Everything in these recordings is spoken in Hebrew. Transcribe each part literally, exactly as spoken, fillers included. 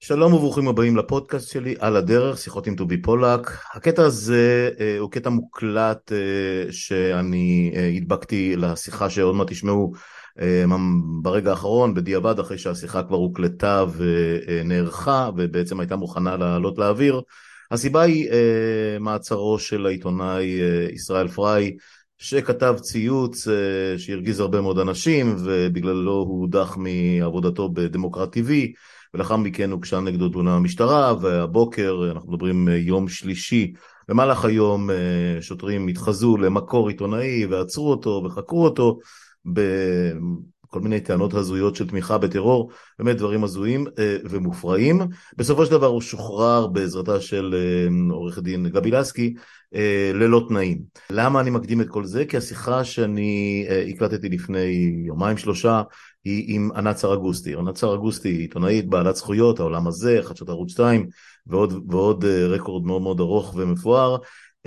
שלום וברוכים הבאים לפודקאסט שלי על הדרך, שיחות עם טובי פולק. הקטע הזה אה, הוא קטע מוקלט אה, שאני אה, הדבקתי לשיחה שעוד מעט תשמעו אה, ברגע האחרון, בדיעבד, אחרי שהשיחה כבר הוקלטה ונערכה ובעצם הייתה מוכנה לעלות לאוויר. הסיבה היא אה, מעצרו של העיתונאי אה, ישראל פריי, שכתב ציוץ אה, שהרגיז הרבה מאוד אנשים ובגללו הוא הודח מעבודתו בדמוקרט טיווי, ולאחר מכן הוגשה נגדו תלונה במשטרה, והבוקר, אנחנו מדברים יום שלישי, במהלך היום שוטרים התחזו למקור עיתונאי ועצרו אותו וחקרו אותו בכל מיני טענות הזויות של תמיכה בטרור, באמת דברים הזויים ומופרעים. בסופו של דבר הוא שוחרר בעזרתה של עורך דין גבי לסקי ללא תנאים. למה אני מקדים את כל זה? כי השיחה שאני הקלטתי לפני יומיים שלושה היא עם ענת סרגוסטי. ענת סרגוסטי היא עיתונאית בעלת זכויות, העולם הזה, חדשות ערוץ שתיים, ועוד, ועוד רקורד מאוד מאוד ארוך ומפואר.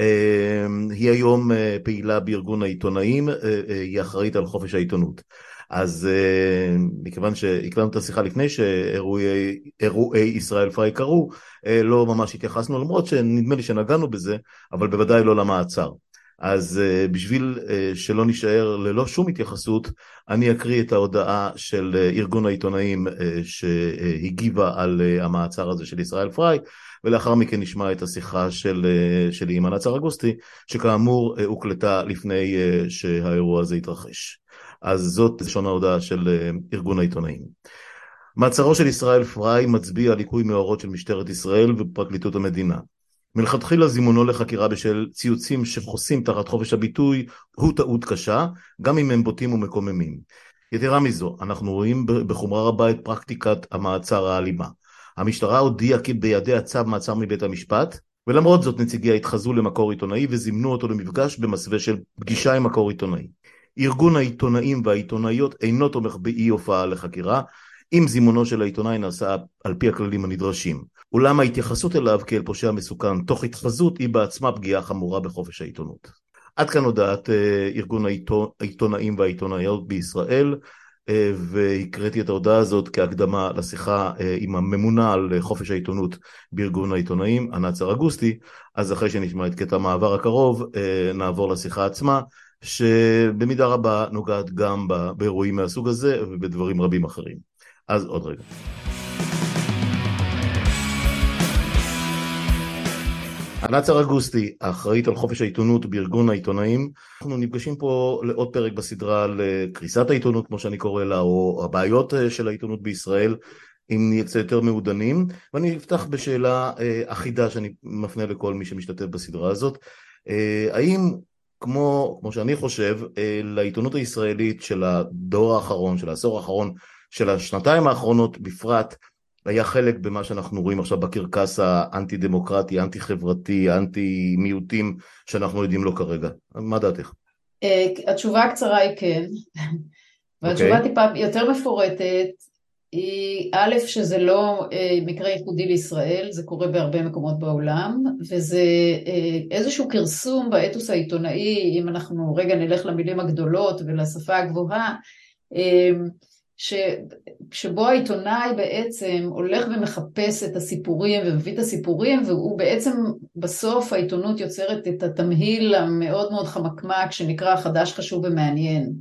היא היום פעילה בארגון העיתונאים, היא אחראית על חופש העיתונות. אז מכיוון שהקלטנו את השיחה לפני שאירועי ישראל פריי קרו, לא ממש התייחסנו, למרות שנדמה לי שנגענו בזה, אבל בוודאי לא למעצר. אז בשביל שלא נשאר ללא שום התייחסות, אני אקריא את ההודעה של ארגון העיתונאים שהגיבה על המעצר הזה של ישראל פריי, ולאחר מכן נשמע את השיחה של, של ענת סרגוסטי, שכאמור הוקלטה לפני שהאירוע הזה התרחש. אז זאת לשון ההודעה של ארגון העיתונאים. מעצרו של ישראל פריי מצביע על ליקוי מאורות של משטרת ישראל ופרקליטות המדינה. מלכתחילה זימונו לחקירה בשל ציוצים שחוסים תחת חופש הביטוי הוא טעות קשה, גם אם הם בוטים ומקוממים. יתרה מזו, אנחנו רואים בחומרה רבה את פרקטיקת המעצר האלימה. המשטרה הודיעה כי בידיה צו מעצר מבית המשפט, ולמרות זאת נציגיה התחזו למקור עיתונאי וזימנו אותו למפגש במסווה של פגישה עם מקור עיתונאי. ארגון העיתונאים והעיתונאיות אינו תומך באי הופעה לחקירה, אם זימונו של העיתונאי נעשה על פי הכללים הנדרשים. אולם ההתייחסות אליו כאל פושע מסוכן תוך התחזות היא בעצמה פגיעה חמורה בחופש העיתונות. עד כאן הודעת ארגון העיתונאים והעיתונאיות בישראל, והקראתי את ההודעה הזאת כהקדמה לשיחה עם הממונה על חופש העיתונות בארגון העיתונאים, ענת סרגוסטי. אז אחרי שנשמע את קטע המעבר הקרוב, נעבור לשיחה עצמה, שבמידה רבה נוגעת גם באירועים מהסוג הזה ובדברים רבים אחרים. אז עוד רגע. ענת סרגוסטי, האחראית על חופש העיתונות בארגון העיתונאים. אנחנו נפגשים פה לעוד פרק בסדרה על קריסת העיתונות, כמו שאני קורא לה, או הבעיות של העיתונות בישראל, אם נהיה יותר מעודנים. ואני אפתח בשאלה אחידה שאני מפנה לכל מי שמשתתף בסדרה הזאת. האם, כמו, כמו שאני חושב, לעיתונות הישראלית של הדור האחרון, של העשור האחרון, של השנתיים האחרונות בפרט, היה חלק במה שאנחנו רואים עכשיו בקרקס האנטי-דמוקרטי, אנטי-חברתי, אנטי-מיעוטים, שאנחנו יודעים לו כרגע. מה דעתך? התשובה הקצרה היא כן, והתשובה טיפה יותר מפורטת, היא א', שזה לא מקרה ייחודי לישראל, זה קורה בהרבה מקומות בעולם, וזה איזשהו קרסום באתוס העיתונאי, אם אנחנו רגע נלך למילים הגדולות ולשפה הגבוהה, ש... שבו העיתונאי בעצם הולך ומחפש את הסיפורים ומביא את הסיפורים, והוא בעצם בסוף העיתונות יוצרת את התמהיל המאוד מאוד חמקמק שנקרא חדש, חשוב ומעניין.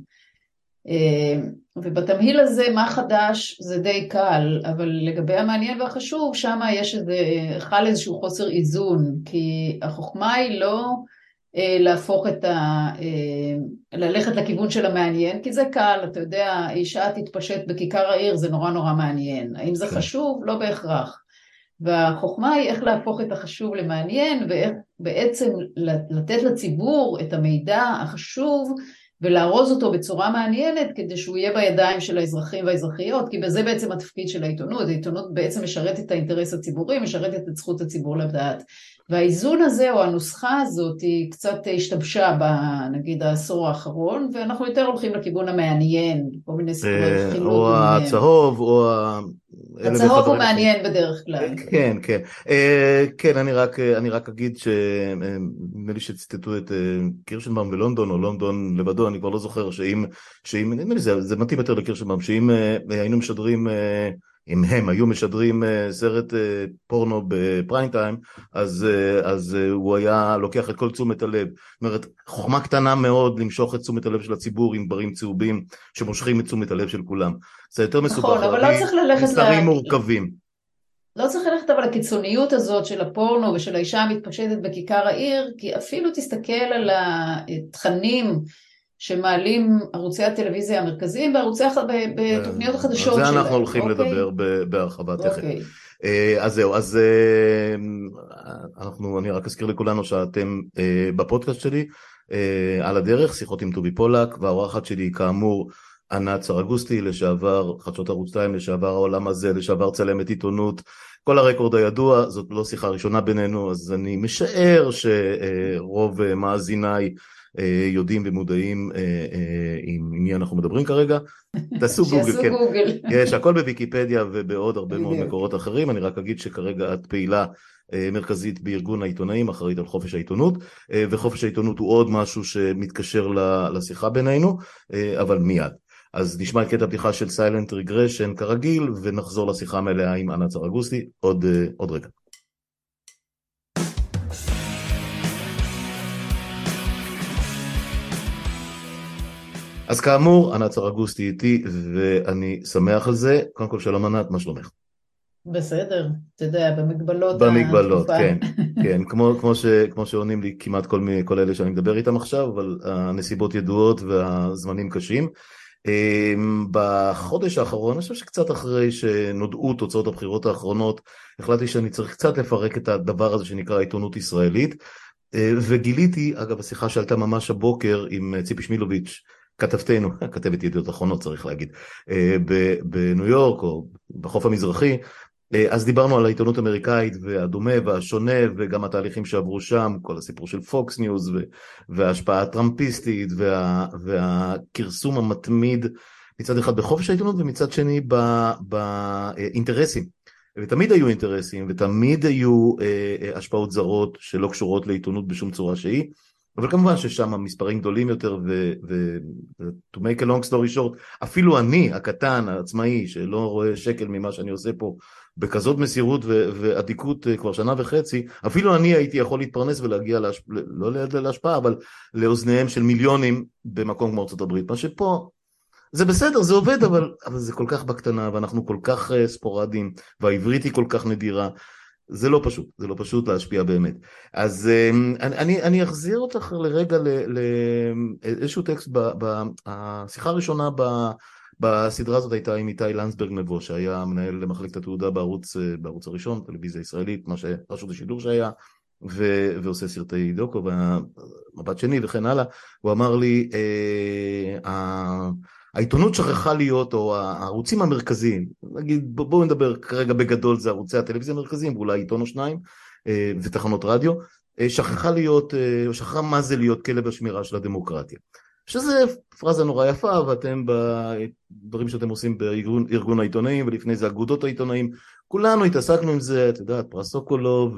ובתמהיל הזה מה חדש זה די קל, אבל לגבי המעניין והחשוב שם יש איזה, חל איזשהו חוסר איזון, כי החוכמה היא לא להפוך את ה... ללכת לכיוון של המעניין, כי זה קל, אתה יודע, אישה תתפשט בכיכר העיר, זה נורא נורא מעניין. האם זה חשוב? לא בהכרח. והחוכמה היא איך להפוך את החשוב למעניין, ואיך בעצם לתת לציבור את המידע החשוב, ולארוז אותו בצורה מעניינת, כדי שהוא יהיה בידיים של האזרחים והאזרחיות, כי בזה בעצם התפקיד של העיתונות. העיתונות בעצם משרתת את האינטרס הציבורי, משרתת את זכות הציבור לדעת. והאיזון הזה או הנוסחה הזאת היא קצת השתבשה בנגיד העשור האחרון, ואנחנו יותר הולכים לכיוון המעניין, כל מיני סיפורי חילוט. או הצהוב, או... הצהוב הוא מעניין בדרך כלל. כן, כן. כן, אני רק, אני רק אגיד שנדמה לי שציטטו את קירשנבאום בלונדון, או לונדון לבדו, אני כבר לא זוכר שאם, שאם, נדמה לי זה, זה מתאים יותר לקירשנבאום, שאם היינו משדרים אם הם היו משדרים סרט פורנו בפריים טיים, אז, אז הוא היה לוקח את כל תשומת הלב. זאת אומרת, חוכמה קטנה מאוד למשוך את תשומת הלב של הציבור עם דברים צהובים שמושכים את תשומת הלב של כולם. זה יותר מסובך. נכון, אבל לא צריך ללכת מסרים מורכבים. לא צריך ללכת אבל לקיצוניות הזאת של הפורנו ושל האישה המתפשטת בכיכר העיר, כי אפילו תסתכל על התכנים שמעלים ערוצי הטלוויזיה המרכזיים בערוצי בתוכניות החדשות שלהם. על זה אנחנו הולכים לדבר בהרחבה תכף. אז זהו, אז אנחנו, אני רק אזכיר לכולנו שאתם בפודקאסט שלי, על הדרך, שיחות עם טובי פולק, והאורחת שלי כאמור, ענת סרגוסטי, לשעבר חדשות ערוץ שתיים, לשעבר העולם הזה, לשעבר צלמת עיתונות, כל הרקורד הידוע, זאת לא שיחה ראשונה בינינו, אז אני משער שרוב מאזיניי יודעים ומודעים עם מי אנחנו מדברים כרגע. תעשו גוגל, כן. יש הכל בוויקיפדיה ובעוד הרבה מאוד מקורות אחרים. אני רק אגיד שכרגע את פעילה מרכזית בארגון העיתונאים, אחראית על חופש העיתונות, וחופש העיתונות הוא עוד משהו שמתקשר לשיחה בינינו, אבל מיד. אז נשמע את קטע הפתיחה של Silent Regression כרגיל, ונחזור לשיחה מלאה עם ענת סרגוסטי עוד, עוד רגע. אז כאמור, ענת סרגוסטי איתי, ואני שמח על זה. קודם כל, שלום ענת, מה שלומך? בסדר, אתה יודע, במגבלות במגבלות, כן, כן, כמו, כמו ש, כמו שעונים לי כמעט כל, כל אלה שאני מדבר איתם עכשיו, אבל הנסיבות ידועות והזמנים קשים. בחודש האחרון, אני חושב שקצת אחרי שנודעו תוצאות הבחירות האחרונות, החלטתי שאני צריך קצת לפרק את הדבר הזה שנקרא עיתונות ישראלית, וגיליתי, אגב, השיחה שעלתה ממש הבוקר עם ציפי שמילוביץ', כתבתנו, כתבת ידיעות אחרונות צריך להגיד, בניו יורק או בחוף המזרחי, אז דיברנו על העיתונות האמריקאית והדומה והשונה וגם התהליכים שעברו שם, כל הסיפור של פוקס ניוז וההשפעה הטראמפיסטית וה, והכרסום המתמיד מצד אחד בחופש העיתונות ומצד שני באינטרסים. ותמיד היו אינטרסים ותמיד היו השפעות זרות שלא קשורות לעיתונות בשום צורה שהיא, אבל כמובן ששם המספרים גדולים יותר, ו-to make a long story short, אפילו אני, הקטן, העצמאי, שלא רואה שקל ממה שאני עושה פה, בכזאת מסירות ועדיקות כבר שנה וחצי, אפילו אני הייתי יכול להתפרנס ולהגיע, להשפ... לא להשפעה, אבל לאוזניהם של מיליונים במקום כמו ארצות הברית. מה שפה, זה בסדר, זה עובד, אבל, אבל זה כל כך בקטנה, ואנחנו כל כך ספורדים, והעברית היא כל כך נדירה, זה לא פשוט, זה לא פשוט להשפיע באמת. אז אני, אני אחזיר אותך לרגע לאיזשהו טקסט, בשיחה הראשונה בסדרה הזאת הייתה עם איתי לנסברג מבוא, שהיה מנהל למחלקת התעודה בערוץ, בערוץ הראשון, טלוויזיה ישראלית, מה שרשות השידור שהיה, ו, ועושה סרטי דוקו, והמבט שני וכן הלאה, הוא אמר לי, אה, העיתונות שכחה להיות, או הערוצים המרכזיים, נגיד, בואו נדבר כרגע בגדול, זה ערוצי הטלוויזיה המרכזיים, ואולי עיתון או שניים, ותחנות רדיו, שכחה להיות, או שכחה מה זה להיות כלב השמירה של הדמוקרטיה. שזה פרזה נורא יפה, ואתם בדברים שאתם עושים בארגון העיתונאים, ולפני זה אגודות העיתונאים, כולנו התעסקנו עם זה, אתה יודע, פרס סוקולוב,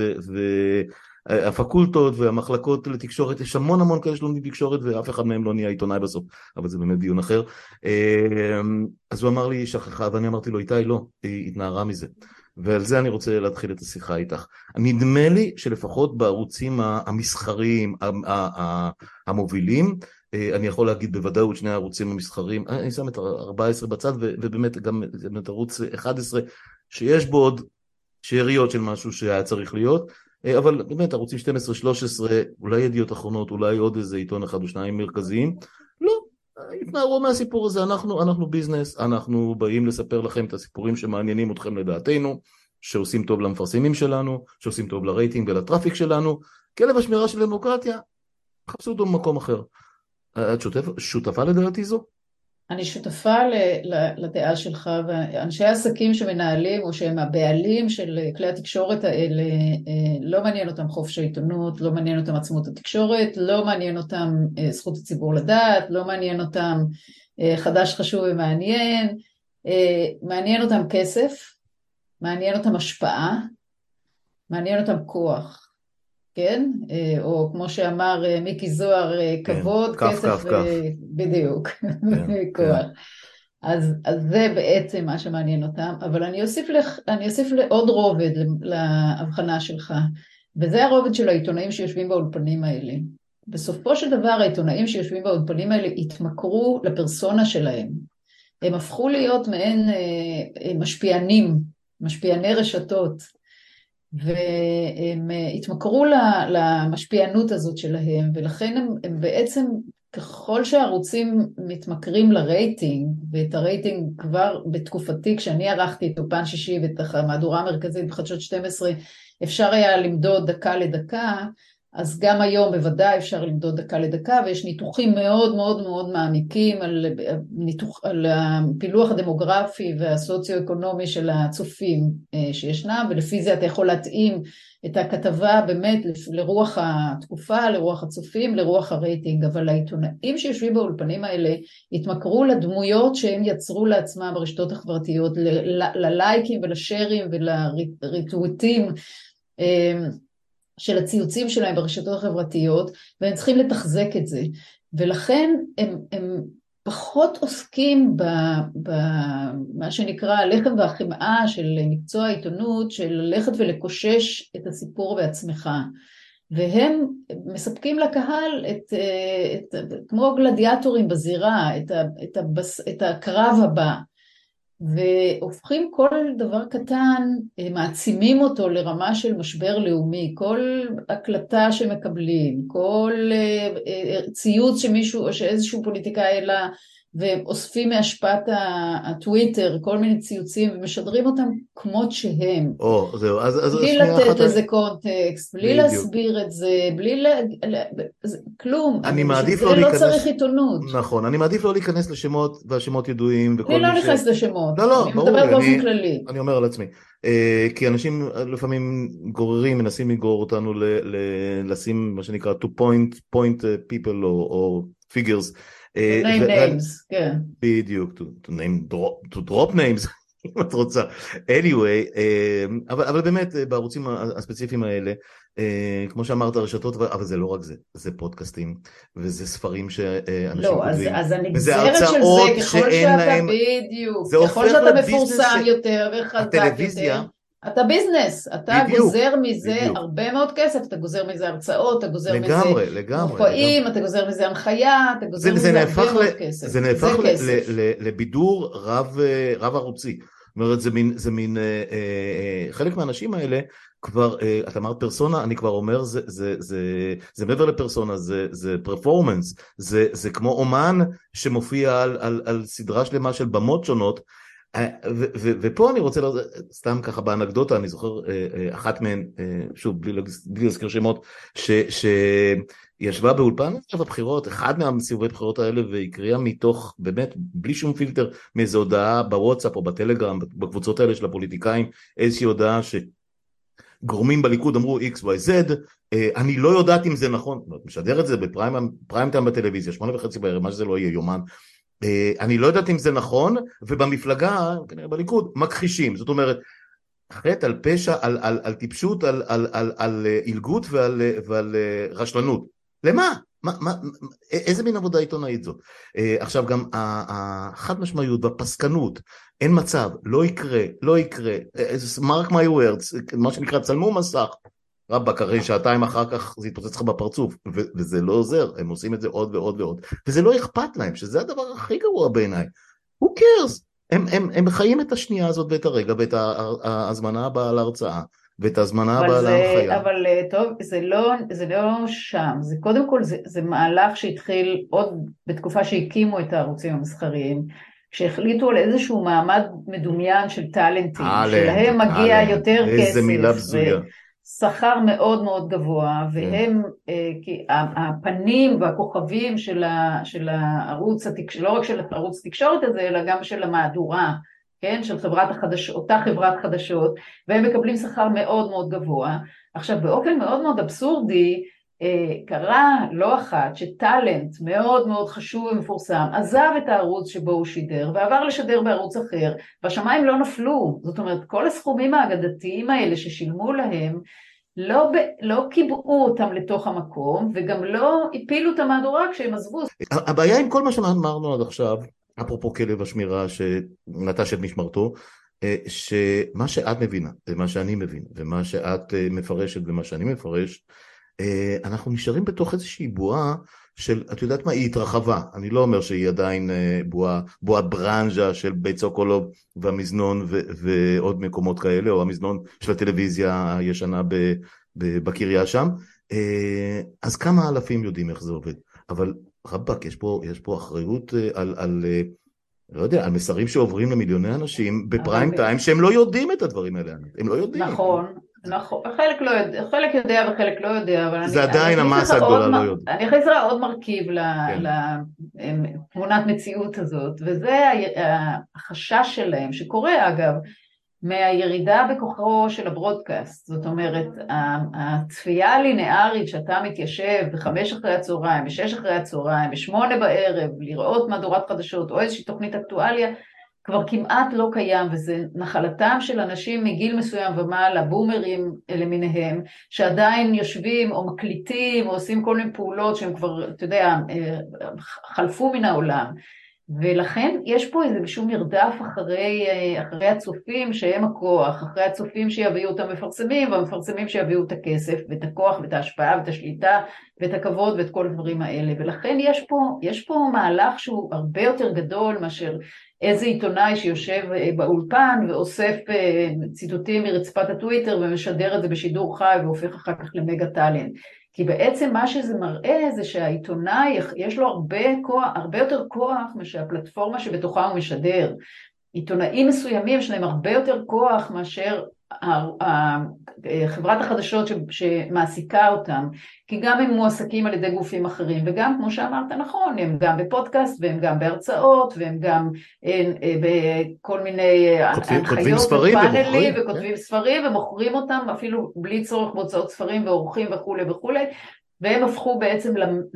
והפקולטות והמחלקות לתקשורת, יש המון המון כאלה שלומדים תקשורת, ואף אחד מהם לא נהיה עיתונאי בסוף, אבל זה באמת דיון אחר. אז הוא אמר לי, שכחה, ואני אמרתי לו, איתי, לא, היא התנערה מזה. ועל זה אני רוצה להתחיל את השיחה איתך. נדמה לי שלפחות בערוצים המסחריים, המובילים, אני יכול להגיד בוודאות שני הערוצים המסחריים, אני שם את ארבע עשרה בצד, ובאמת גם את ערוץ אחד עשרה, שיש בו עוד שאריות של משהו שהיה צריך להיות, אבל באמת ערוצים שתים עשרה שלוש עשרה, אולי ידיעות אחרונות, אולי עוד איזה עיתון אחד או שניים מרכזיים, לא, התנערו מהסיפור הזה, אנחנו, אנחנו ביזנס, אנחנו באים לספר לכם את הסיפורים שמעניינים אתכם לדעתנו, שעושים טוב למפרסמים שלנו, שעושים טוב לרייטינג ולטראפיק שלנו, כלב השמירה של דמוקרטיה, חפשו אותו במקום אחר. את שותפה, שותפה לדעתי זו? אני שותפה לדעה שלך, ואנשי העסקים שמנהלים או שהם הבעלים של כלי התקשורת האלה, לא מעניין אותם חופש העיתונות, לא מעניין אותם עצמאות התקשורת, לא מעניין אותם זכות הציבור לדעת, לא מעניין אותם חדש חשוב ומעניין, מעניין אותם כסף, מעניין אותם השפעה, מעניין אותם כוח. כן? או כמו שאמר מיקי זוהר, כבוד, כסף, בדיוק, כוח. אז, אז זה בעצם מה שמעניין אותם, אבל אני אוסיף, לך, אני אוסיף לעוד רובד להבחנה שלך, וזה הרובד של העיתונאים שיושבים באולפנים האלה. בסופו של דבר העיתונאים שיושבים באולפנים האלה התמכרו לפרסונה שלהם. הם הפכו להיות מעין אה, משפיענים, משפיעני רשתות, והם התמכרו למשפיענות הזאת שלהם, ולכן הם, הם בעצם, ככל שהערוצים מתמכרים לרייטינג, ואת הרייטינג כבר בתקופתי, כשאני ערכתי את אופן שישי ואת המהדורה המרכזית בחדשות שתים עשרה, אפשר היה למדוד דקה לדקה, אז גם היום בוודאי אפשר למדוד דקה לדקה, ויש ניתוחים מאוד מאוד מאוד מעמיקים על, ניתוח, על הפילוח הדמוגרפי והסוציו-אקונומי של הצופים שישנם, ולפי זה אתה יכול להתאים את הכתבה באמת לרוח התקופה, לרוח הצופים, לרוח הרייטינג, אבל העיתונאים שיושבים באולפנים האלה התמכרו לדמויות שהם יצרו לעצמם ברשתות החברתיות, ללייקים ולשרים ולריטוויטים, של הציוצים שלהם ברשתות החברתיות, והם צריכים לתחזק את זה. ולכן הם, הם פחות עוסקים במה שנקרא הלחם והחמאה של מקצוע העיתונות, של ללכת ולקושש את הסיפור בעצמך. והם מספקים לקהל את, את, את, כמו גלדיאטורים בזירה, את, ה, את, הבס, את הקרב הבא. והופכים כל דבר קטן, מעצימים אותו לרמה של משבר לאומי, כל הקלטה שמקבלים, כל ציוץ שמישהו או שאיזשהו פוליטיקאי העלה, ואוספים מהשפעת הטוויטר, כל מיני ציוצים, ומשדרים אותם כמות שהם. או, זהו, אז, אז בלי לתת אחת... לזה קונטקסט, בלי בדיוק. להסביר את זה, בלי ל... כלום. אני מעדיף לא להיכנס... לא צריך עיתונות. נכון, אני מעדיף לא להיכנס לשמות, והשמות ידועים. אני לא נכנס ש... לשמות. לא, לא, אני ברור. מדבר באופן אני, כללי. אני אומר על עצמי. כי אנשים לפעמים גוררים, מנסים לגרור אותנו ל... ל... לשים מה שנקרא to point, point people או, או figures. name names, כן. בדיוק, to name, to drop names, אם את רוצה. anyway, אבל, אבל באמת בערוצים הספציפיים האלה, כמו שאמרת, הרשתות, אבל זה לא רק זה, זה פודקאסטים, וזה ספרים שאנשים לא, כותבים. אז, אז הנגזרת של זה, ככל שאתה להם, בדיוק, ככל שאתה מפורסם יותר וחזק יותר, אתה ביזנס, אתה בדיוק, גוזר מזה בדיוק. הרבה מאוד כסף, אתה גוזר מזה הרצאות, אתה גוזר לגמרי, מזה לגמרי, מופעים, לגמרי. אתה גוזר מזה הנחיה, אתה גוזר זה, מזה זה הרבה מאוד ל, כסף. זה נהפך זה ל, כסף. ל, ל, לבידור רב, רב ערוצי. זאת אומרת, זה מין, זה מין, אה, אה, חלק מהאנשים האלה, כבר, אה, את אמרת פרסונה, אני כבר אומר, זה, זה, זה, זה מעבר לפרסונה, זה, זה פרפורמנס, זה, זה כמו אומן שמופיע על, על, על סדרה שלמה של במות שונות, ו- ו- ופה אני רוצה, סתם ככה באנקדוטה, אני זוכר אחת מהן, שוב, בלי להזכיר שמות, שישבה באולפן בבחירות, אחד מהסיבובי בחירות האלה, והקריאה מתוך, באמת, בלי שום פילטר, מאיזו הודעה בוואטסאפ או בטלגרם, בקבוצות האלה של הפוליטיקאים, איזושהי הודעה שגורמים בליכוד אמרו X, Y, Z, אני לא יודעת אם זה נכון, משדר את זה בפריים טיים בטלוויזיה, שמונה וחצי בערב, מה שזה לא יהיה, יומן, אני לא יודעת אם זה נכון, ובמפלגה, כנראה בליכוד, מכחישים. זאת אומרת, חטא על פשע, על, על, על טיפשות, על, על, על, על אילגות ועל, ועל רשלנות. למה? מה, מה, איזה מין עבודה עיתונאית זו? עכשיו גם החד משמעיות והפסקנות, אין מצב, לא יקרה, לא יקרה, mark my words, מה שנקרא, צלמו מסך, רבק, הרי שעתיים אחר כך זה יתפוצץ לך בפרצוף, ו- וזה לא עוזר, הם עושים את זה עוד ועוד ועוד, וזה לא אכפת להם, שזה הדבר הכי גרוע בעיניי. Who cares? הם, הם, הם חיים את השנייה הזאת ואת הרגע, ואת ההזמנה הבאה להרצאה, ואת ההזמנה הבאה להנחיה. אבל טוב, זה לא, זה לא שם, זה קודם כל, זה, זה מהלך שהתחיל עוד בתקופה שהקימו את הערוצים המסחריים, שהחליטו על איזשהו מעמד מדומיין של טלנטים, שלהם מגיע יותר כסף. איזה מילה בזויה. שכר מאוד מאוד גבוה, והם, כי הפנים והכוכבים של הערוץ, לא רק של ערוץ תקשורת הזה, אלא גם של המהדורה, כן, של חברת החדשות, אותה חברת חדשות, והם מקבלים שכר מאוד מאוד גבוה. עכשיו, באופן מאוד מאוד אבסורדי, קרה לא אחת שטלנט מאוד מאוד חשוב ומפורסם, עזב את הערוץ שבו הוא שידר, ועבר לשדר בערוץ אחר, והשמיים לא נפלו. זאת אומרת, כל הסכומים האגדתיים האלה ששילמו להם, לא, ב, לא קיבעו אותם לתוך המקום, וגם לא הפילו את המהדורה כשהם עזבו. הבעיה עם כל מה שאמרנו עד עכשיו, אפרופו כלב השמירה שנטש את משמרתו, שמה שאת מבינה, ומה שאני מבין, ומה שאת מפרשת ומה שאני מפרש, אנחנו נשארים בתוך איזושהי בועה של, את יודעת מה, היא התרחבה, אני לא אומר שהיא עדיין בועה, בועת ברנז'ה של בית סוקולוב והמזנון ו- ועוד מקומות כאלה, או המזנון של הטלוויזיה הישנה ב- ב- בקריה שם, אז כמה אלפים יודעים איך זה עובד, אבל רבק, יש פה, יש פה אחריות על, על, לא יודע, על מסרים שעוברים למיליוני אנשים בפריים טיים, שהם לא יודעים את הדברים האלה, הם לא יודעים. נכון, נכון, חלק לא יודע, חלק יודע וחלק לא יודע, אבל זה אני, עדיין אני המסה הגדולה לא יודעת. אני אכניס לה עוד מרכיב כן. לתמונת מציאות הזאת, וזה החשש שלהם, שקורה אגב, מהירידה בכוחו של הברודקאסט, זאת אומרת, הצפייה הלינארית שאתה מתיישב בחמש אחרי הצהריים, בשש אחרי הצהריים, בשמונה בערב, לראות מהדורת חדשות או איזושהי תוכנית אקטואליה, כבר כמעט לא קיים, וזה נחלתם של אנשים מגיל מסוים ומעלה, בומרים למיניהם, שעדיין יושבים או מקליטים או עושים כל מיני פעולות שהם כבר, אתה יודע, חלפו מן העולם. ולכן יש פה איזה משום מרדף אחרי, אחרי הצופים שהם הכוח, אחרי הצופים שיביאו את המפרסמים, והמפרסמים שיביאו את הכסף, ואת הכוח, ואת ההשפעה, ואת השליטה, ואת הכבוד, ואת כל הדברים האלה. ולכן יש פה, יש פה מהלך שהוא הרבה יותר גדול מאשר איזה עיתונאי שיושב באולפן, ואוסף ציטוטים מרצפת הטוויטר, ומשדר את זה בשידור חי, והופך אחר כך למגה טלנט. כי בעצם מה שזה מראה זה שהעיתונאי יש לו הרבה כוח, הרבה יותר כוח משהפלטפורמה שבתוכה הוא משדר. עיתונאים מסוימים שלהם הרבה יותר כוח מאשר חברת החדשות שמעסיקה אותם, כי גם הם מועסקים על ידי גופים אחרים, וגם כמו שאמרת נכון, הם גם בפודקאסט, והם גם בהרצאות, והם גם בכל מיני הנחיות ופאנלים, וכותבים ספרים, ומוכרים אותם אפילו בלי צורך בהוצאות ספרים ועורכים וכו' וכו', והם הפכו בעצם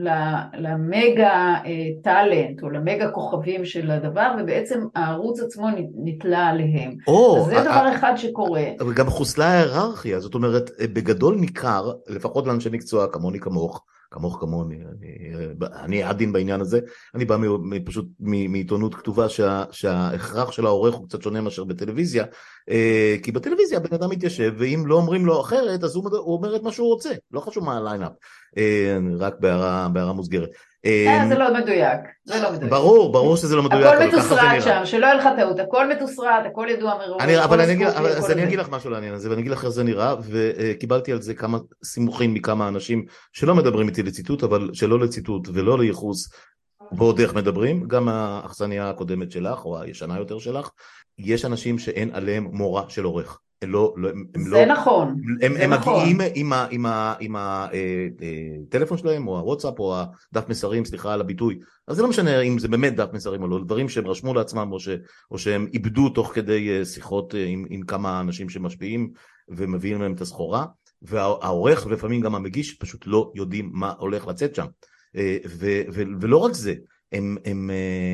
למגה טלנט, או למגה כוכבים של הדבר, ובעצם הערוץ עצמו נתלה עליהם. אז זה דבר אחד שקורה. וגם חוסלה ההיררכיה, זאת אומרת, בגדול ניכר, לפחות לאנשי מקצוע כמוני כמוך, כמוך כמוני, אני עדין בעניין הזה, אני בא פשוט מעיתונות כתובה שההכרח של העורך הוא קצת שונה מאשר בטלוויזיה, כי בטלוויזיה בן אדם מתיישב, ואם לא אומרים לו אחרת, אז הוא אומר את מה שהוא רוצה, לא חשוב מה הליינאפ, רק בהערה מוסגרת. זה לא מדויק, זה לא מדויק. ברור, ברור שזה לא מדויק. הכל מתוסרט שם, שלא יהיה לך טעות, הכל מתוסרט, הכל ידוע מראש. אבל אני אגיד לך משהו לעניין הזה, ואני אגיד לך איך זה נראה, וקיבלתי על זה כמה סימוכים מכמה אנשים שלא מדברים איתי לציטוט, אבל שלא לציטוט ולא לייחוס, ועוד איך מדברים, גם האכסניה הקודמת שלך, או הישנה יותר שלך, יש אנשים שאין עליהם מורא של עורך. לא, לא, הם זה לא, נכון, הם, זה הם נכון. מגיעים עם, ה, עם, ה, עם הטלפון שלהם, או הוואטסאפ, או הדף מסרים, סליחה על הביטוי, אז זה לא משנה אם זה באמת דף מסרים או לא, דברים שהם רשמו לעצמם, או, ש, או שהם איבדו תוך כדי שיחות עם, עם כמה אנשים שמשפיעים, ומביאים להם את הסחורה, והעורך, ולפעמים גם המגיש, פשוט לא יודעים מה הולך לצאת שם, ו, ו, ולא רק זה, הם, הם,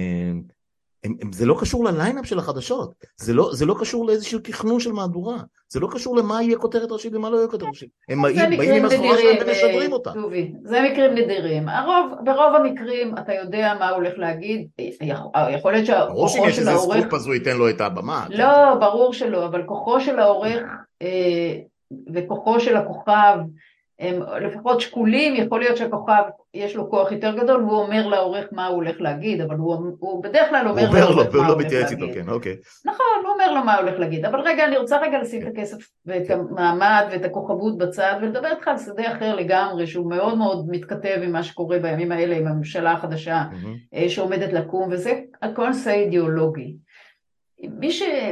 הם, הם, זה לא קשור לליינאפ של החדשות, זה לא, זה לא קשור לאיזשהו תכנון של מהדורה, זה לא קשור למה יהיה כותרת ראשית ומה לא יהיה כותרת ראשית, הם באים עם הסחורה שלהם ומשדרים אותה. טובי, זה מקרים נדירים, הרוב, ברוב המקרים אתה יודע מה הולך להגיד, יכול להיות ברור שאם יש איזה סקופ אז הוא ייתן לו את הבמה. לא, ברור שלא, אבל כוחו של העורך וכוחו של הכוכב, הם לפחות שקולים, יכול להיות שהכוכב יש לו כוח יותר גדול, והוא אומר לעורך מה הוא הולך להגיד, אבל הוא, הוא בדרך כלל אומר לעורך מה הוא הולך להגיד. איתו, כן, אוקיי. נכון, הוא אומר לו מה הוא הולך להגיד, אבל רגע, אני רוצה רגע לשים את הכסף ואת המעמד ואת הכוכבות בצד, ולדבר איתך על שדה אחר לגמרי, שהוא מאוד מאוד מתכתב עם מה שקורה בימים האלה, עם הממשלה החדשה שעומדת לקום, וזה הכל נושא אידיאולוגי. מי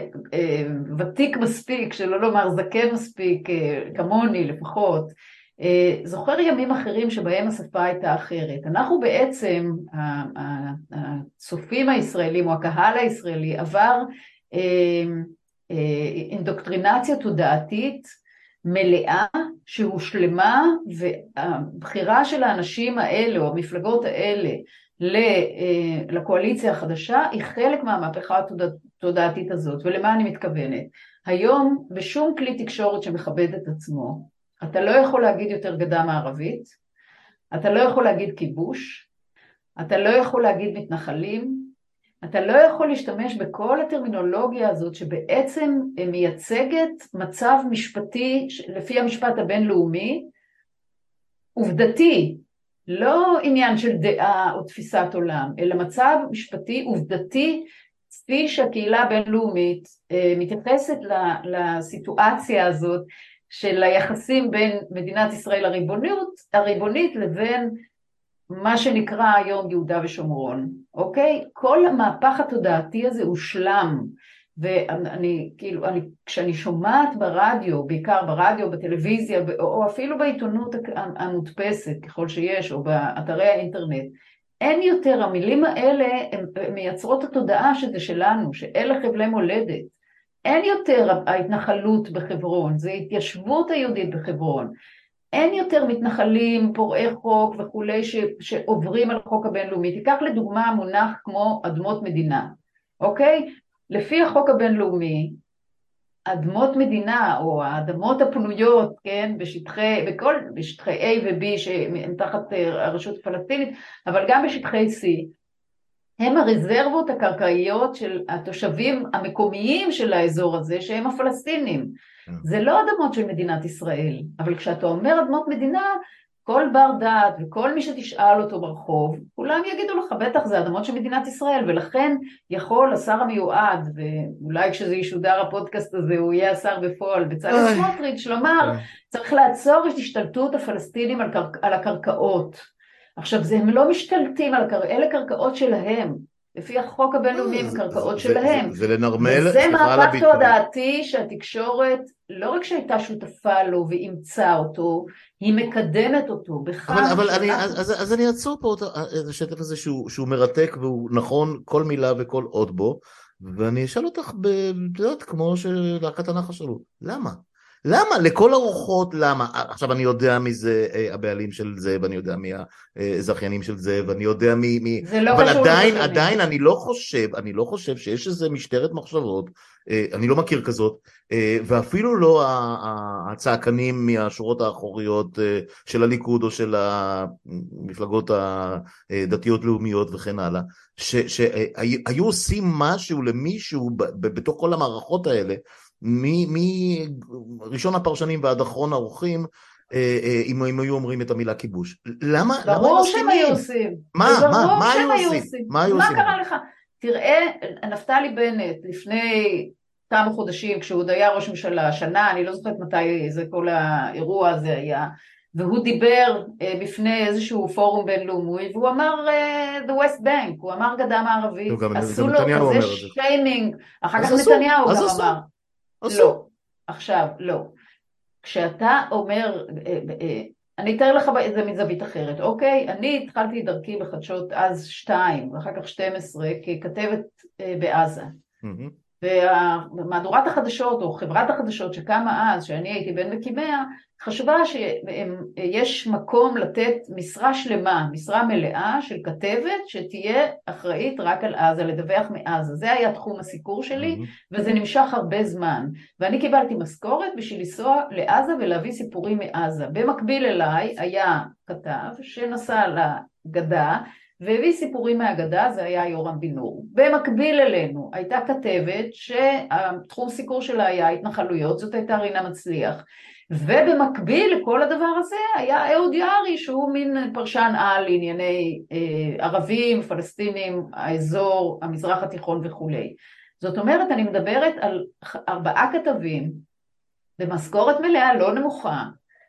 שוותיק מספיק, שלא לומר זקן מספיק, כמוני לפחות, זוכר ימים אחרים שבהם השפה הייתה אחרת. אנחנו בעצם, הצופים הישראלים או הקהל הישראלי עבר אינדוקטרינציה תודעתית מלאה שהושלמה, והבחירה של האנשים האלה או המפלגות האלה לקואליציה החדשה היא חלק מהמהפכה התודעתית הזאת. ולמה אני מתכוונת? היום בשום כלי תקשורת שמכבד את עצמו, אתה לא יכול להגיד יותר גדה מערבית, אתה לא יכול להגיד כיבוש, אתה לא יכול להגיד מתנחלים, אתה לא יכול להשתמש בכל הטרמינולוגיה הזאת שבעצם מייצגת מצב משפטי לפי המשפט הבינלאומי, עובדתי, לא עניין של דעה או תפיסת עולם, אלא מצב משפטי עובדתי, כפי שהקהילה הבינלאומית מתייחסת לסיטואציה הזאת של היחסים בין מדינת ישראל הריבונית, הריבונית לבין מה שנקרא היום יהודה ושומרון, אוקיי? כל המהפך התודעתי הזה הושלם, ואני, כאילו, אני, כשאני שומעת ברדיו, בעיקר ברדיו, בטלוויזיה, או אפילו בעיתונות המודפסת, ככל שיש, או באתרי האינטרנט, אין יותר, המילים האלה הן מייצרות התודעה שזה שלנו, שאלה חבלי מולדת. אין יותר ההתנחלות בחברון, זה התיישבות היהודית בחברון. אין יותר מתנחלים, פורעי חוק וכולי ש, שעוברים על החוק הבינלאומי. תיקח לדוגמה מונח כמו אדמות מדינה, אוקיי? לפי החוק הבינלאומי, אדמות מדינה או האדמות הפנויות, כן, בשטחי, בכל, בשטחי A ו-B שהם תחת הרשות הפלסטינית, אבל גם בשטחי C, הם הרזרבות הקרקעיות של התושבים המקומיים של האזור הזה, שהם הפלסטינים. זה לא אדמות של מדינת ישראל, אבל כשאתה אומר אדמות מדינה, כל בר דעת וכל מי שתשאל אותו ברחוב, כולם יגידו לך, בטח זה אדמות של מדינת ישראל, ולכן יכול השר המיועד, ואולי כשזה ישודר הפודקאסט הזה, הוא יהיה השר בפועל, בצלאל סמוטריץ', לומר, צריך לעצור את השתלטות הפלסטינים על, קרק... על הקרקעות. עכשיו, זה הם לא משתלטים על הקרקעות, אלה קרקעות שלהם. לפי החוק הבינלאומי הם קרקעות שלהם. ולנרמל, וזה מהפך תודעתי שהתקשורת, לא רק שהייתה שותפה לו ואימצה אותו, היא מקדמת אותו. אבל אז אני אעצור פה את השטף הזה שהוא מרתק והוא נכון כל מילה וכל עוד בו, ואני אשאל אותך בדעות כמו שלהקת הנחש שלו, למה? למה? לכל הרוחות, למה? עכשיו אני יודע מי זה הבעלים של זה, ואני יודע מי הזכיינים של זה, ואני יודע מי... מי... לא אבל עדיין, עדיין אני לא חושב, אני לא חושב שיש איזה משטרת מחשבות, אני לא מכיר כזאת, ואפילו לא הצעקנים מהשורות האחוריות של הליכוד או של המפלגות הדתיות לאומיות וכן הלאה, שהיו עושים משהו למישהו בתוך כל המערכות האלה, מראשון הפרשנים ועד אחרון האורחים, אם הם היו אומרים את המילה כיבוש. למה? ברור שהם היו עושים. מה? מה? מה היו עושים? מה קרה לך? תראה, נפתלי בנט, לפני כמה חודשים, כשהוא עוד היה ראש ממשלה, שנה, אני לא זוכרת מתי זה כל האירוע הזה היה, והוא דיבר בפני איזשהו פורום בינלאומי, והוא אמר the West Bank, הוא אמר גדה מערבית, עשו לו כזה שיימינג, אחר כך נתניהו גם אמר. לא, עכשיו, לא. כשאתה אומר, אני אתאר לך את זה מזווית אחרת, אוקיי? אני התחלתי דרכי בחדשות אז שתיים, ואחר כך שתים עשרה, ככתבת בעזה. ומהדורת החדשות, או חברת החדשות שקמה אז, שאני הייתי בין מקימיה, חשבה שיש מקום לתת משרה שלמה, משרה מלאה של כתבת, שתהיה אחראית רק על עזה, לדווח מעזה. זה היה תחום הסיקור שלי, וזה נמשך הרבה זמן. ואני קיבלתי משכורת בשביל לנסוע לעזה ולהביא סיפורים מעזה. במקביל אליי היה כתב שנסע לגדה, והביא סיפורים מהגדה, זה היה יורם בינור. במקביל אלינו הייתה כתבת שהתחום סיקור שלה היה התנחלויות, זאת הייתה רינה מצליח. ובמקביל לכל הדבר הזה היה אהוד יערי, שהוא מין פרשן על ענייני אה, ערבים, פלסטינים, האזור, המזרח התיכון וכו'. זאת אומרת, אני מדברת על ארבעה כתבים, במשכורת מלאה לא נמוכה,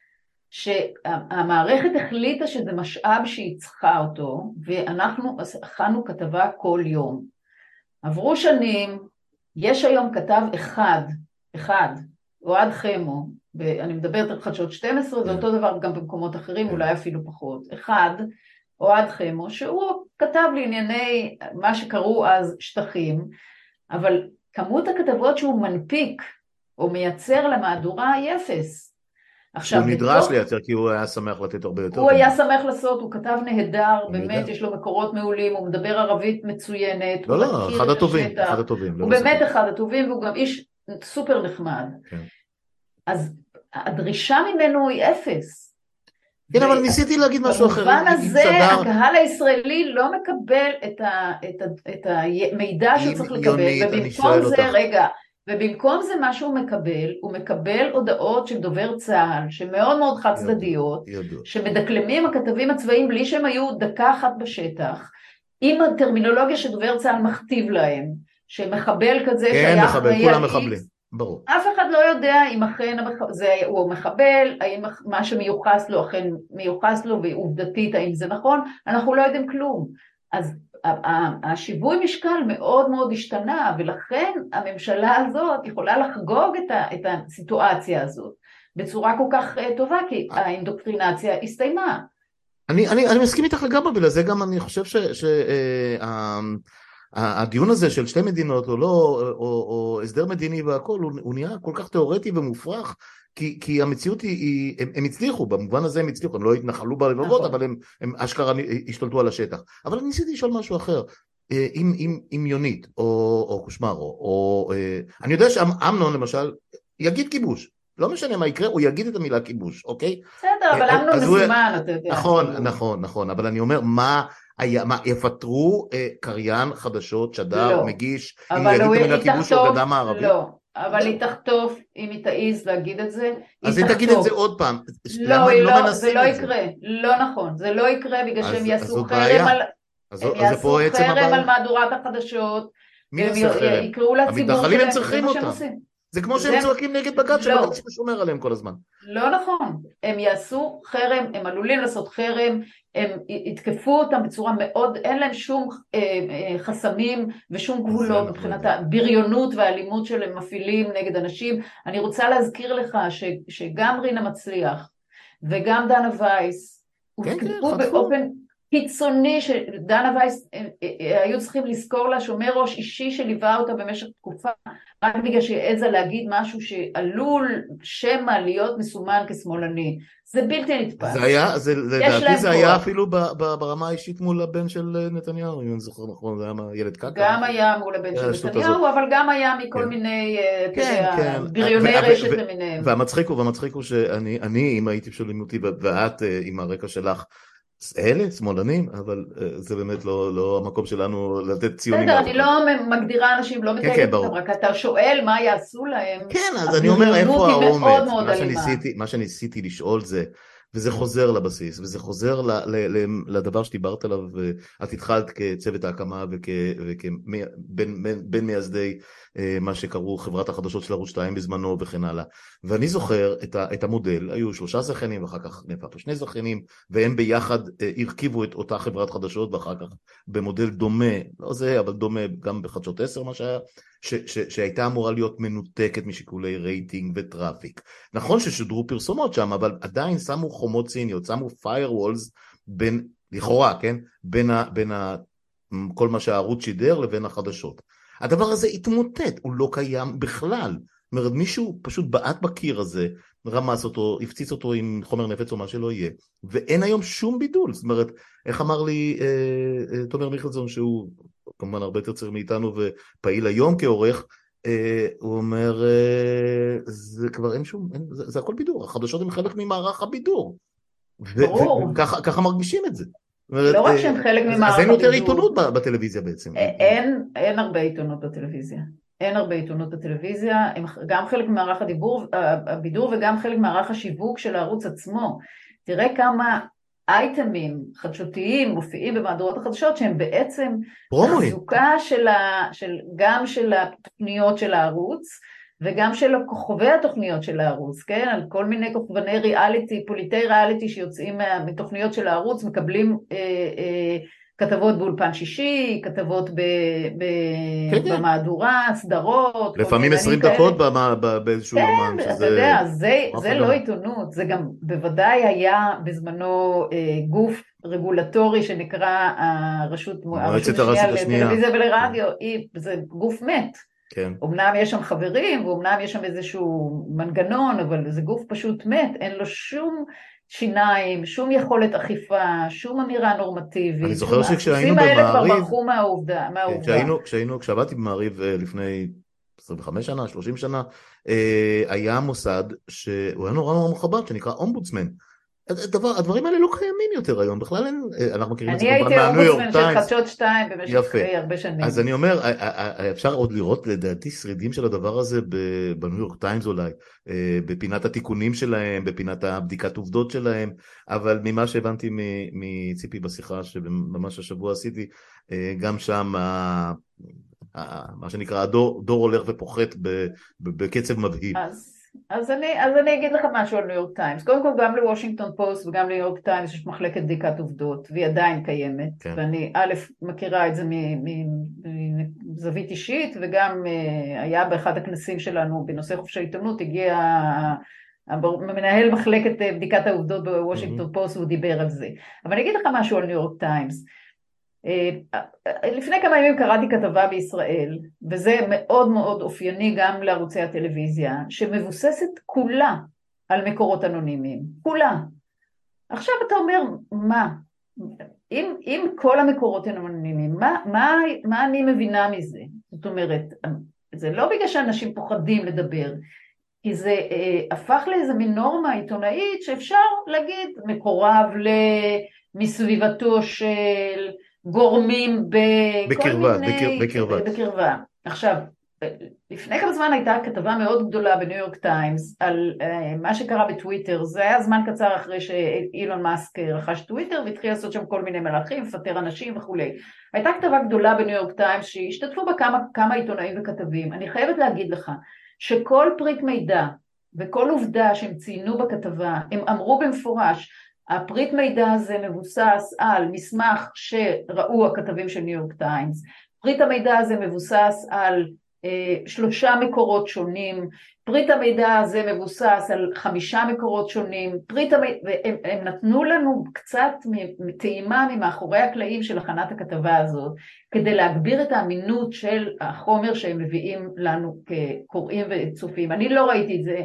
שהמערכת החליטה שזה משאב שהיא צריכה אותו, ואנחנו הכנו כתבה כל יום. עברו שנים, יש היום כתב אחד, אחד, אוהד חמו, אני מדברת על חדשות שתים עשרה, זה אותו דבר גם במקומות אחרים, אולי אפילו פחות. אחד, אוהד חמו, שהוא כתב לענייני מה שקראו אז שטחים, אבל כמות הכתבות שהוא מנפיק או מייצר למהדורה היא אפס. הוא נדרש לייצר, כי הוא היה שמח לתת הרבה יותר. הוא היה שמח לעשות, הוא כתב נהדר, באמת יש לו מקורות מעולים, הוא מדבר ערבית מצוינת. לא, לא, אחד הטובים, אחד הטובים. הוא באמת אחד הטובים, והוא גם איש סופר נחמד. אז הדרישה ממנו היא אפס. כן, אבל ניסיתי להגיד משהו אחר. במובן הזה, הקהל הישראלי לא מקבל את, ה, את, ה, את המידע שהוא צריך לקבל, יונית, אני ובמקום שואל זה, אותך. רגע, ובמקום זה מה שהוא מקבל, הוא מקבל הודעות של דובר צה"ל, שמאוד מאוד חד צדדיות, שמדקלמים הכתבים הצבאיים בלי שהם היו דקה אחת בשטח, עם הטרמינולוגיה שדובר צה"ל מכתיב להם, שמחבל כזה כן, שהיה מחבל, אחראי כולם על מחבלים, איקס, ברור. אף אחד לא יודע אם אכן זה, הוא מחבל, האם מה שמיוחס לו אכן מיוחס לו, ועובדתית האם זה נכון, אנחנו לא יודעים כלום. אז השיווי משקל מאוד מאוד השתנה, ולכן הממשלה הזאת יכולה לחגוג את, ה, את הסיטואציה הזאת בצורה כל כך טובה, כי האינדוקטרינציה הסתיימה. אני, אני, אני מסכים איתך לגמרי, ולזה גם אני חושב ש... ש אה, הדיון הזה של שתי מדינות או לא, או, או הסדר מדיני והכל, הוא, הוא נהיה כל כך תיאורטי ומופרך, כי, כי המציאות היא, היא הם, הם הצליחו, במובן הזה הם הצליחו, הם לא התנחלו בלבבות, אבל הם, הם אשכרה השתלטו על השטח. אבל אני ניסיתי לשאול משהו אחר, עם, עם, עם יונית, או, או קושמרו, או, אני יודע שאמנון למשל, יגיד כיבוש, לא משנה מה יקרה, הוא יגיד את המילה כיבוש, אוקיי? בסדר, אבל אמנון מסומן, אתה יודע. נכון, נכון, נכון, אבל אני אומר, מה... היה, מה, יפטרו אה, קריין חדשות, שדר, לא, מגיש, אם הוא יגיד את המילה כיבוש או גדה מערבית? לא, אבל היא תחטוף, אם היא תעיז להגיד את זה, אז היא תגיד את זה עוד פעם. לא, למה הם לא לא, מנסים זה לא את זה? יקרה, לא נכון, זה לא יקרה בגלל אז, שהם אז יעשו זאת חרם בעיה. על, אז, הם אז יעשו חרם הבעיה. על מהדורת החדשות, מי יעשה חרם? יקראו לציבור המתנחלים הם שלהם, זה צריכים מה שהם אותם. עושים. זה כמו שהם זה... צועקים נגד בג"ץ, לא. שבג"ץ שומר עליהם כל הזמן. לא נכון, הם יעשו חרם, הם עלולים לעשות חרם, הם יתקפו אותם בצורה מאוד, אין להם שום אה, אה, חסמים ושום גבולות מבחינת הבריונות והאלימות שלהם מפעילים נגד אנשים. אני רוצה להזכיר לך ש, שגם רינה מצליח וגם דנה וייס הותקפו כן, באופן קיצוני, שדנה וייס היו צריכים לזכור לה שומר ראש אישי שליווה אותה במשך תקופה, רק בגלל שהעזה להגיד משהו שעלול שמא להיות מסומן כשמאלני. זה בלתי נתפס. זה היה, זה, לדעתי זה היה אפילו ברמה האישית מול הבן של נתניהו, אם אני זוכר נכון, זה היה ילד קקה. גם היה מול הבן של נתניהו, אבל גם היה מכל מיני, אתה יודע, בריוני רשת למיניהם. והמצחיק הוא, והמצחיק הוא שאני, אם הייתי שואלים אותי, ואת עם הרקע שלך, אלה, שמאלנים, אבל זה באמת לא, לא המקום שלנו לתת ציונים. בסדר, אני לא מגדירה אנשים, לא מתייגת אותם, רק אתה שואל מה יעשו להם. כן, אז אני אומר איפה האומץ, מה שניסיתי לשאול זה, וזה חוזר לבסיס, וזה חוזר לדבר שדיברת עליו, את התחלת כצוות ההקמה וכבין מייסדי מה שקראו חברת החדשות של ערוץ שתיים בזמנו וכן הלאה. ואני זוכר את המודל, היו שלושה זכיינים ואחר כך נפתחו שני זכיינים, והם ביחד הרכיבו את אותה חברת חדשות, ואחר כך במודל דומה, לא זה, אבל דומה גם בחדשות עשר מה שהיה, ש, ש, שהייתה אמורה להיות מנותקת משיקולי רייטינג וטראפיק. נכון ששודרו פרסומות שם, אבל עדיין שמו חומות ציניות, שמו firewalls בין, לכאורה, כן? בין, ה, בין ה, כל מה שהערוץ שידר לבין החדשות. הדבר הזה התמוטט, הוא לא קיים בכלל. זאת אומרת, מישהו פשוט בעט בקיר הזה, רמס אותו, הפציץ אותו עם חומר נפץ או מה שלא יהיה, ואין היום שום בידול. זאת אומרת, איך אמר לי אה, אה, תומר מיכלזון, שהוא כמובן הרבה יותר צעיר מאיתנו ופעיל היום כעורך, אה, הוא אומר, אה, זה כבר אין שום, אין, זה, זה הכל בידור, החדשות הם חלק ממערך הבידור. ברור. וככה מרגישים את זה. לא רק שהם חלק ממערך הבידור. אז אין יותר עיתונות בטלוויזיה בעצם. אין, אין הרבה עיתונות בטלוויזיה. אין הרבה עיתונות בטלוויזיה, הם גם חלק ממערך הדיבור, הבידור וגם חלק ממערך השיווק של הערוץ עצמו. תראה כמה אייטמים חדשותיים מופיעים במהדורות החדשות, שהם בעצם תחזוקה של ה, של, גם של התוכניות של הערוץ, וגם של כוכבי התוכניות של הערוץ, כן? על כל מיני כוכבני ריאליטי, פוליטי ריאליטי שיוצאים מתוכניות של הערוץ, מקבלים אה, אה, כתבות באולפן שישי, כתבות ב, ב, כן, במהדורה, סדרות. לפעמים עשרים דקות באיזשהו יומן. כן, אתה יודע, זה, זה לא עיתונות, זה גם בוודאי היה בזמנו אה, גוף רגולטורי שנקרא הרשות, הרשות השנייה לטלוויזיה ולרדיו, היא, זה גוף מת. כן. אמנם יש שם חברים, ואומנם יש שם איזשהו מנגנון, אבל זה גוף פשוט מת, אין לו שום שיניים, שום יכולת אכיפה, שום אמירה נורמטיבית. אני זוכר שכשהיינו במעריב, האלה כבר ברחו מהעובדה. כשהיינו, כשהיינו, כשעבדתי במעריב לפני עשרים וחמש שנה, שלושים שנה, היה מוסד שהוא היה נורא נורא מכובד, שנקרא אומבודסמן. הדבר, הדברים האלה לא קיימים יותר היום, בכלל אין, אנחנו מכירים את זה אני כמובן הייתי מהניו יורק אומבודסמן של טיימס. חדשות שתיים במשך יפה. הרבה שנים. אז אני אומר, אפשר עוד לראות לדעתי שרידים של הדבר הזה בניו יורק טיימס אולי, בפינת התיקונים שלהם, בפינת הבדיקת עובדות שלהם, אבל ממה שהבנתי מציפי בשיחה שממש השבוע עשיתי, גם שם מה שנקרא הדור הולך ופוחת בקצב מבהיל. אז אז אני, אז אני אגיד לך משהו על ניו יורק טיימס. קודם כל, גם לוושינגטון פוסט וגם לניו יורק טיימס יש מחלקת בדיקת עובדות, והיא עדיין קיימת. כן. ואני א', מכירה את זה מזווית אישית, וגם היה באחד הכנסים שלנו בנושא חופש העיתונות, הגיע מנהל מחלקת בדיקת העובדות בוושינגטון פוסט, והוא דיבר על זה. אבל אני אגיד לך משהו על ניו יורק טיימס. לפני כמה ימים קראתי כתבה בישראל, וזה מאוד מאוד אופייני גם לערוצי הטלוויזיה, שמבוססת כולה על מקורות אנונימיים, כולה. עכשיו אתה אומר, מה? אם, אם כל המקורות אנונימיים, מה, מה, מה אני מבינה מזה? זאת אומרת, זה לא בגלל שאנשים פוחדים לדבר, כי זה אה, הפך לאיזה מין נורמה עיתונאית שאפשר להגיד מקורב מסביבתו של גורמים בקרבה, מיני, בקר, בקרבה. בקרבה. עכשיו, לפני כמה זמן הייתה כתבה מאוד גדולה בניו יורק טיימס על uh, מה שקרה בטוויטר, זה היה זמן קצר אחרי שאילון מאסק רכש טוויטר והתחיל לעשות שם כל מיני מלאכים, לפטר אנשים וכולי. הייתה כתבה גדולה בניו יורק טיימס שהשתתפו בה כמה, כמה עיתונאים וכתבים. אני חייבת להגיד לך שכל פריט מידע וכל עובדה שהם ציינו בכתבה, הם אמרו במפורש, הפריט מידע הזה מבוסס על מסמך שראו הכתבים של ניו יורק טיימס, פריט המידע הזה מבוסס על אה, שלושה מקורות שונים, פריט המידע הזה מבוסס על חמישה מקורות שונים, פריט המידע, והם הם נתנו לנו קצת טעימה ממאחורי הקלעים של הכנת הכתבה הזאת, כדי להגביר את האמינות של החומר שהם מביאים לנו כקוראים וצופים. אני לא ראיתי את זה,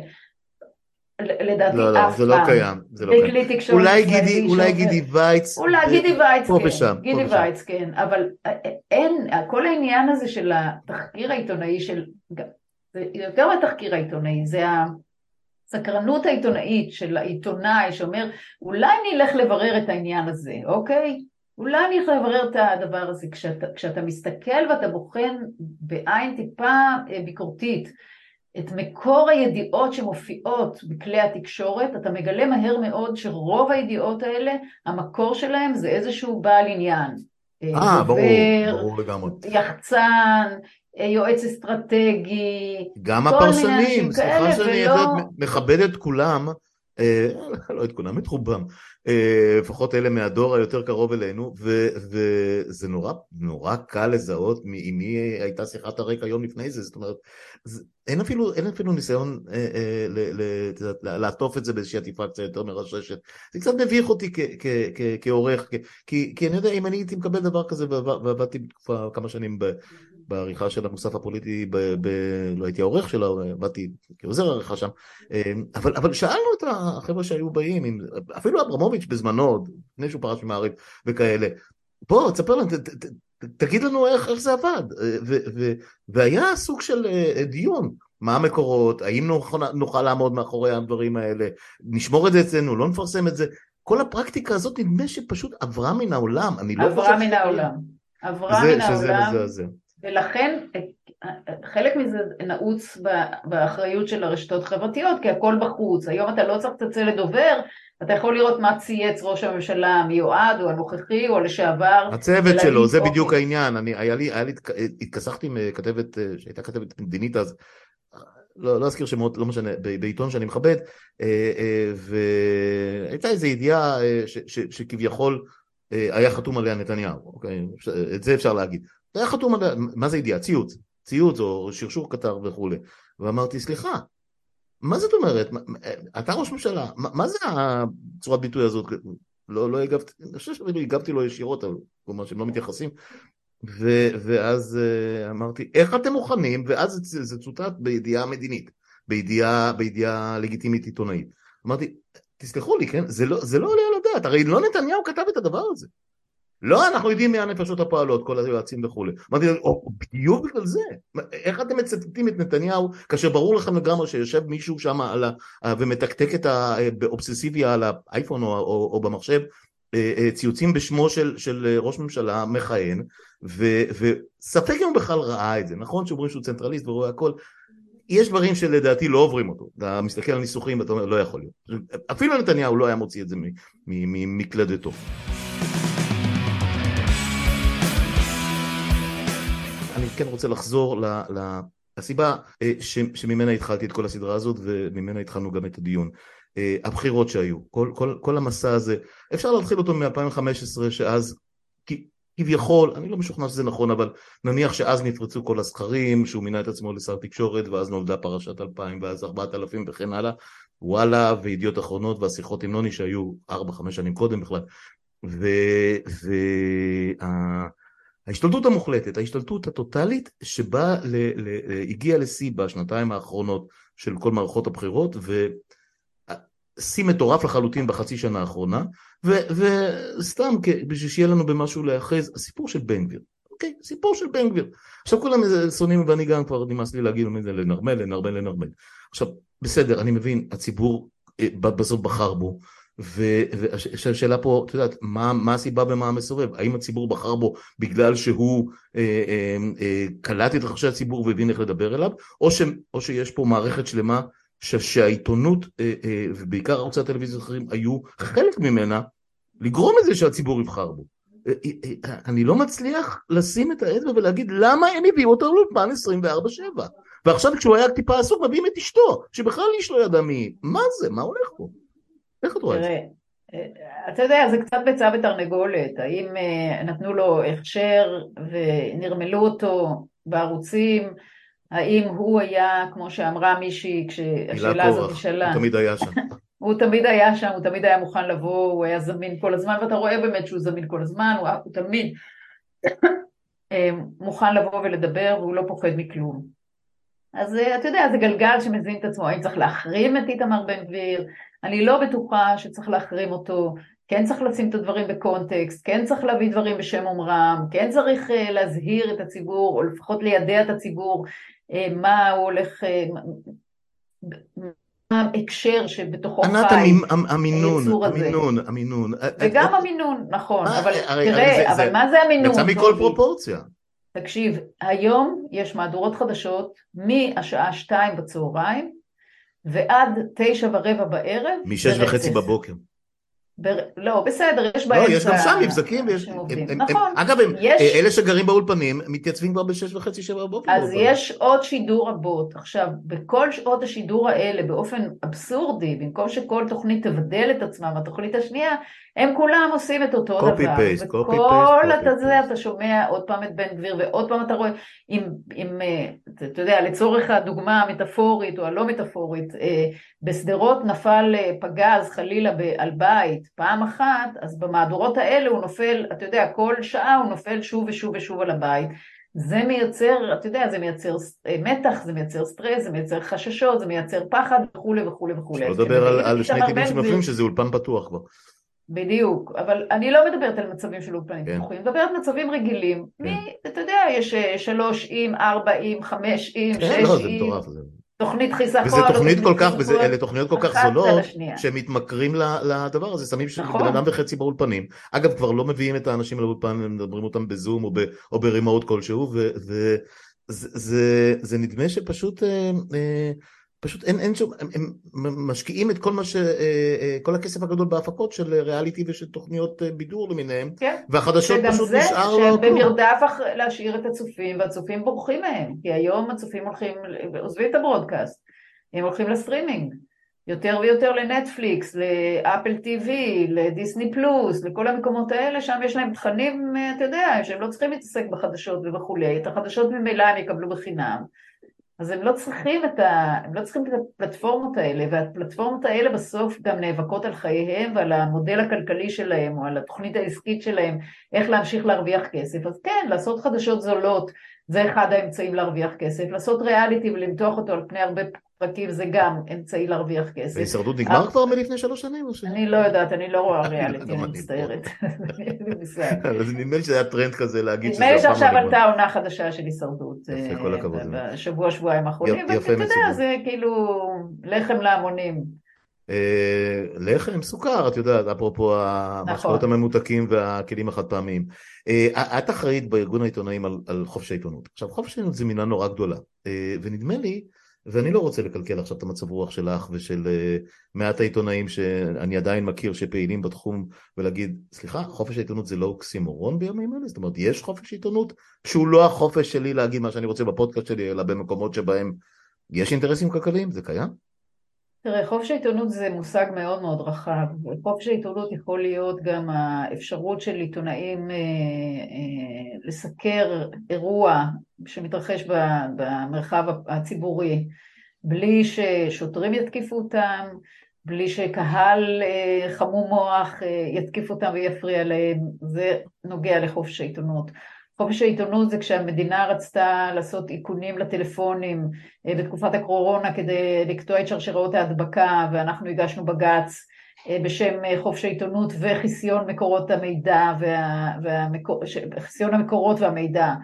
לדעתי לא, לא, זה לא קיים, זה לא קיים. אולי גידי, אולי גידי וייץ, אולי גידי וייץ, פה כן, ושם, גידי וייץ, כן, אבל אין, כל העניין הזה של התחקיר העיתונאי, של, זה יותר מהתחקיר העיתונאי, זה הסקרנות העיתונאית של העיתונאי שאומר, אולי נלך לברר את העניין הזה, אוקיי? אולי נלך לברר את הדבר הזה, כשאתה, כשאתה מסתכל ואתה בוחן בעין טיפה ביקורתית, את מקור הידיעות שמופיעות בכלי התקשורת, אתה מגלה מהר מאוד שרוב הידיעות האלה, המקור שלהם זה איזשהו בעל עניין. אה, ברור, ברור לגמרי. יחצן, יועץ אסטרטגי, גם הפרשנים, סליחה שאני מכבד את כולם, לא את כולם, את רובם, לפחות אלה מהדור היותר קרוב אלינו, וזה נורא, נורא קל לזהות עם מי הייתה שיחת הרקע יום לפני זה, זאת אומרת, אין אפילו, אין אפילו ניסיון לעטוף את זה באיזושהי עטיפה קצת יותר מרששת. זה קצת מביך אותי כעורך, כי אני יודע, אם אני הייתי מקבל דבר כזה, ועבדתי כמה שנים בעריכה של המוסף הפוליטי, לא הייתי העורך שלה, עבדתי כעוזר העריכה שם, אבל שאלנו את החבר'ה שהיו באים, אפילו אברמוביץ' בזמנו, לפני שהוא פרש ממעריב וכאלה, בוא, תספר לנו, תגיד לנו איך, איך זה עבד, ו, ו, והיה סוג של דיון, מה המקורות, האם נוכל, נוכל לעמוד מאחורי הדברים האלה, נשמור את זה אצלנו, לא נפרסם את זה, כל הפרקטיקה הזאת נדמה שפשוט עברה מן העולם, אני לא עברה מן העולם, עברה מן העולם, זה. ולכן חלק מזה נעוץ באחריות של הרשתות חברתיות, כי הכל בחוץ, היום אתה לא צריך לצלצל לדובר, אתה יכול לראות מה צייץ ראש הממשלה המיועד, או הנוכחי, או לשעבר. הצוות שלו, זה בדיוק העניין. אני, היה לי, היה לי, התכסחתי עם כתבת, שהייתה כתבת מדינית אז, לא, לא אזכיר שמות, לא משנה, בעיתון שאני מכבד, והייתה איזו ידיעה שכביכול היה חתום עליה נתניהו, אוקיי? את זה אפשר להגיד. היה חתום עליה, מה זה ידיעה? ציוץ, ציוץ או שרשור קטר וכו'. ואמרתי, סליחה, מה זאת אומרת? אתה ראש ממשלה, מה, מה זה הצורת ביטוי הזאת? לא, לא הגבתי, אני חושב שאפילו הגבתי לו ישירות, כלומר שהם לא מתייחסים, ו, ואז אמרתי, איך אתם מוכנים? ואז זה, זה צוטט בידיעה מדינית, בידיעה, בידיעה לגיטימית עיתונאית. אמרתי, תסלחו לי, כן? זה לא, זה לא עולה על הדעת, הרי לא נתניהו כתב את הדבר הזה. לא, אנחנו יודעים מי הנפשות הפועלות, כל היועצים וכו'. אמרתי, או, בדיוק בגלל זה. איך אתם מצטטים את נתניהו, כאשר ברור לכם לגמרי שיושב מישהו שם על ה, ומתקתק את האובססיביה על האייפון או, או, או במחשב, ציוצים בשמו של, של ראש ממשלה מכהן, ו, וספק אם הוא בכלל ראה את זה, נכון שאומרים שהוא צנטרליסט ורואה הכל, יש דברים שלדעתי לא עוברים אותו, אתה מסתכל על ניסוחים ואתה אומר, לא יכול להיות. אפילו נתניהו לא היה מוציא את זה מקלדתו. אני כן רוצה לחזור לסיבה שממנה התחלתי את כל הסדרה הזאת, וממנה התחלנו גם את הדיון. הבחירות שהיו, כל, כל, כל המסע הזה, אפשר להתחיל אותו מ-אלפיים וחמש עשרה, שאז כביכול, אני לא משוכנע שזה נכון, אבל נניח שאז נפרצו כל הסכרים, שהוא מינה את עצמו לשר תקשורת, ואז נולדה פרשת אלפיים, ואז ארבעת אלפים וכן הלאה, וואלה, וידיעות אחרונות, והשיחות עם נוני שהיו ארבע, חמש שנים קודם בכלל, וההשתלטות המוחלטת, ההשתלטות הטוטלית, שבה הגיעה לשיא בשנתיים האחרונות של כל מערכות הבחירות, ו... שיא מטורף לחלוטין בחצי שנה האחרונה, וסתם בשביל שיהיה לנו במשהו להאחז, הסיפור של בן גביר, אוקיי, סיפור של בן גביר. עכשיו כולם שונאים, ואני גם כבר נמאס לי להגיד לנרמל, לנרמל, לנרמל. עכשיו, בסדר, אני מבין, הציבור בסוף בחר בו, והשאלה פה, אתה יודעת, מה, מה הסיבה ומה המסובב? האם הציבור בחר בו בגלל שהוא אה, אה, אה, קלט את רחשי הציבור והבין איך לדבר אליו, או, ש, או שיש פה מערכת שלמה, שהעיתונות ובעיקר ערוצי הטלוויזיה האחרים היו חלק ממנה לגרום את זה שהציבור יבחר בו. אני לא מצליח לשים את האצבע ולהגיד למה הם הביאו אותו לאולפן עשרים וארבע שבע, ועכשיו כשהוא היה טיפה עסוק מביאים את אשתו שבכלל איש לא ידע מי, מה זה, מה הולך פה? איך את רואה את זה? אתה יודע, זה קצת ביצה ותרנגולת, האם נתנו לו הכשר ונרמלו אותו בערוצים, האם הוא היה, כמו שאמרה מישהי, כשהשאלה הזאת נשאלה. הוא תמיד היה שם. הוא תמיד היה שם, הוא תמיד היה מוכן לבוא, הוא היה זמין כל הזמן, ואתה רואה באמת שהוא זמין כל הזמן, הוא, הוא תמיד מוכן לבוא ולדבר, והוא לא פוחד מכלום. אז אתה יודע, זה גלגל שמזין את עצמו, האם צריך להחרים את איתמר בן גביר? אני לא בטוחה שצריך להחרים אותו, כן צריך לשים את הדברים בקונטקסט, כן צריך להביא דברים בשם אומרם, כן צריך להזהיר את הציבור, או לפחות לידע את הציבור, מה הוא הולך, מה ההקשר שבתוכו חי, המינון, המינון, המינון. וגם המינון, נכון, אבל תראה, אבל מה זה המינון? יצא מכל פרופורציה. תקשיב, היום יש מהדורות חדשות, מהשעה שתיים בצהריים, ועד תשע ורבע בערב. משש וחצי בבוקר. בר... לא, בסדר, יש באמצע... לא, יש גם שם מבזקים, ויש... הם, הם, נכון. הם, אגב, הם, יש... אלה שגרים באולפנים, מתייצבים כבר בשש וחצי, שבע בבוקר. אז יש עוד שידור רבות. עכשיו, בכל שעות השידור האלה, באופן אבסורדי, במקום שכל תוכנית תבדל את עצמה, והתוכנית השנייה, הם כולם עושים את אותו copy דבר. Paste, וכל אתה זה, אתה שומע עוד פעם את בן גביר, ועוד פעם אתה רואה, אם, אם, אתה יודע, לצורך הדוגמה המטאפורית, או הלא מטאפורית, בסדרות נפל פגז חלילה על בית, פעם אחת, אז במהדורות האלה הוא נופל, אתה יודע, כל שעה הוא נופל שוב ושוב ושוב על הבית, זה מייצר, אתה יודע, זה מייצר מתח, זה מייצר סטרס, זה מייצר חששות, זה מייצר פחד וכו' וכו' וכו'. שלא לדבר על, על שני טיפים שמפלים שזה אולפן פתוח כבר. בדיוק, אבל אני לא מדברת על מצבים של אולפנים כן. פתוחים, מדברת על מצבים רגילים, כן. מי, אתה יודע, יש שלוש עם, ארבע עם, חמש עם, כן, שש לא, עם, זה מטורף, זה... תוכנית חיסכון, וזה תוכנית כל כך, וזה, אלה תוכניות כל כך זולות, שמתמכרים לדבר הזה, שמים נכון. בן אדם וחצי באולפנים. אגב, כבר לא מביאים את האנשים לאולפן, הם מדברים אותם בזום, או, ב, או ברימוט כלשהו, וזה זה, זה נדמה שפשוט, אה, אה, פשוט אין, אין שום, הם, הם משקיעים את כל מה ש, אה, כל הכסף הגדול בהפקות של ריאליטי ושל תוכניות בידור למיניהם, כן. והחדשות פשוט נשאר... שגם זה, שבמרדף להשאיר את הצופים, והצופים בורחים מהם, כי היום הצופים הולכים, עוזבים את הברודקאסט, הם הולכים לסטרימינג, יותר ויותר לנטפליקס, לאפל טיווי, לדיסני פלוס, לכל המקומות האלה, שם יש להם תכנים, אתה יודע, שהם לא צריכים להתעסק בחדשות וכולי, את החדשות ממילא הם יקבלו בחינם, אז הם לא צריכים את ה... הם לא צריכים את הפלטפורמות האלה, והפלטפורמות האלה בסוף גם נאבקות על חייהם ועל המודל הכלכלי שלהם, או על התוכנית העסקית שלהם, איך להמשיך להרוויח כסף. אז כן, לעשות חדשות זולות, זה אחד האמצעים להרוויח כסף, לעשות ריאליטי ולמתוח אותו על פני הרבה פרקים זה גם אמצעי להרוויח כסף. והישרדות נגמר כבר מלפני שלוש שנים? אני לא יודעת, אני לא רואה ריאליטי, גם אני אני מצטערת. לא. אז נדמה לי שהיה טרנד כזה להגיד שזה נדמה לי אף פעם שעכשיו לא נגמר. עלתה עונה חדשה של הישרדות. יפה, כל הכבוד. בשבוע, שבועיים האחרונים, יפה ואתה יודע, מצידו. זה כאילו לחם להמונים. לחם, סוכר, את יודעת, אפרופו המשקאות נכון. הממותקים והכלים החד פעמיים. את אחראית בארגון העיתונאים על, על חופש העיתונות. עכשיו, חופש העיתונות זה מילה נורא גדולה, ונדמה לי, ואני לא רוצה לקלקל עכשיו את המצב רוח שלך ושל מעט העיתונאים שאני עדיין מכיר שפעילים בתחום, ולהגיד, סליחה, חופש העיתונות זה לא אוקסימורון בימים האלה? זאת אומרת, יש חופש עיתונות שהוא לא החופש שלי להגיד מה שאני רוצה בפודקאסט שלי, אלא במקומות שבהם יש אינטרסים כלכליים, זה קיים? תראה, חופש העיתונות זה מושג מאוד מאוד רחב. חופש העיתונות יכול להיות גם האפשרות של עיתונאים אה, אה, לסקר אירוע שמתרחש במרחב הציבורי, בלי ששוטרים יתקיפו אותם, בלי שקהל אה, חמום מוח אה, יתקיף אותם ויפריע להם. זה נוגע לחופש העיתונות. חופש העיתונות זה כשהמדינה רצתה לעשות איכונים לטלפונים בתקופת הקורונה כדי לקטוע את שרשראות ההדבקה, ואנחנו הגשנו בג"ץ בשם חופש העיתונות וחיסיון מקורות המידע, חיסיון המקורות והמידע,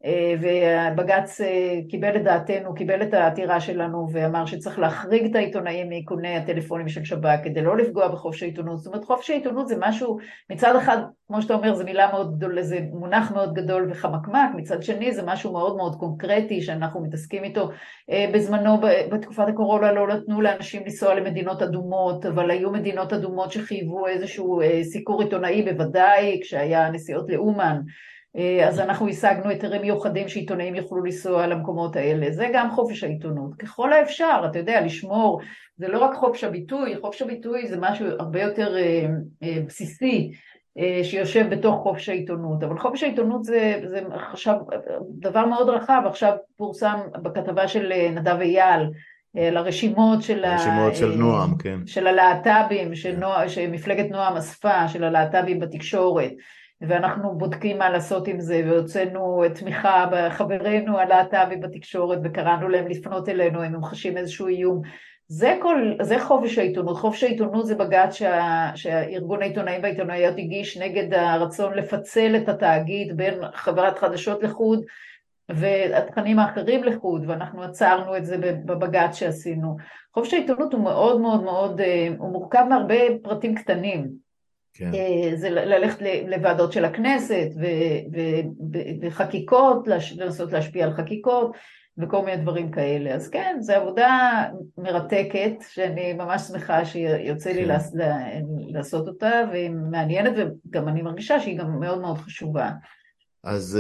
ובג"ץ קיבל את דעתנו, קיבל את העתירה שלנו ואמר שצריך להחריג את העיתונאים מאיכוני הטלפונים של שב"כ כדי לא לפגוע בחופש העיתונות. זאת אומרת, חופש העיתונות זה משהו, מצד אחד, כמו שאתה אומר, זה מילה מאוד גדול, זה מונח מאוד גדול וחמקמק, מצד שני זה משהו מאוד מאוד קונקרטי שאנחנו מתעסקים איתו. בזמנו, בתקופת הקורונה לא נתנו לאנשים לנסוע למדינות אדומות, אבל היו מדינות אדומות שחייבו איזשהו סיקור עיתונאי בוודאי, כשהיה נסיעות לאומן, אז אנחנו השגנו היתרים מיוחדים שעיתונאים יוכלו לנסוע למקומות האלה. זה גם חופש העיתונות. ככל האפשר, אתה יודע, לשמור, זה לא רק חופש הביטוי, חופש הביטוי זה משהו הרבה יותר אה, אה, בסיסי, אה, שיושב בתוך חופש העיתונות. אבל חופש העיתונות זה, זה עכשיו דבר מאוד רחב. עכשיו פורסם בכתבה של נדב אייל, לרשימות של, הרשימות ה... של נועם, כן. של הלהט"בים, של נוע... שמפלגת נועם אספה, של הלהט"בים בתקשורת. ואנחנו בודקים מה לעשות עם זה, והוצאנו תמיכה בחברינו הלהט"בים בתקשורת, וקראנו להם לפנות אלינו, הם חשים איזשהו איום. זה, כל, זה חופש העיתונות. חופש העיתונות זה בג"ץ שה, שהארגון העיתונאים והעיתונאיות הגיש נגד הרצון לפצל את התאגיד בין חברת חדשות לחוד, והתכנים האחרים לחוד, ואנחנו עצרנו את זה בבג"ץ שעשינו. חופש העיתונות הוא מאוד מאוד מאוד, הוא מורכב מהרבה פרטים קטנים. כן. זה ללכת לוועדות של הכנסת וחקיקות, לנסות להשפיע על חקיקות וכל מיני דברים כאלה. אז כן, זו עבודה מרתקת שאני ממש שמחה שיוצא לי לעשות אותה, והיא מעניינת, וגם אני מרגישה שהיא גם מאוד מאוד חשובה. אז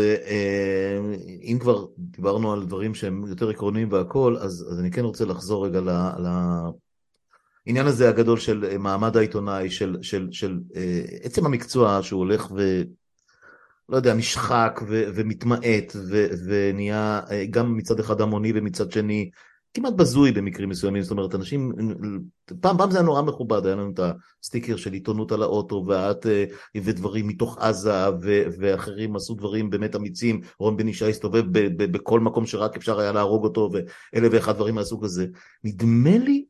אם כבר דיברנו על דברים שהם יותר עקרוניים והכל, אז, אז אני כן רוצה לחזור רגע ל... ל... העניין הזה הגדול של מעמד העיתונאי, של, של, של אה, עצם המקצוע שהוא הולך ו... לא יודע, נשחק ו, ומתמעט ו, ונהיה אה, גם מצד אחד המוני ומצד שני כמעט בזוי במקרים מסוימים. זאת אומרת, אנשים, פעם, פעם זה היה נורא מכובד, היה לנו את הסטיקר של עיתונות על האוטו, ואת, אה, ודברים מתוך עזה, ו, ואחרים עשו דברים באמת אמיצים, רון בן ישי הסתובב ב, ב, בכל מקום שרק אפשר היה להרוג אותו, ואלה ואחד דברים מהסוג הזה. נדמה לי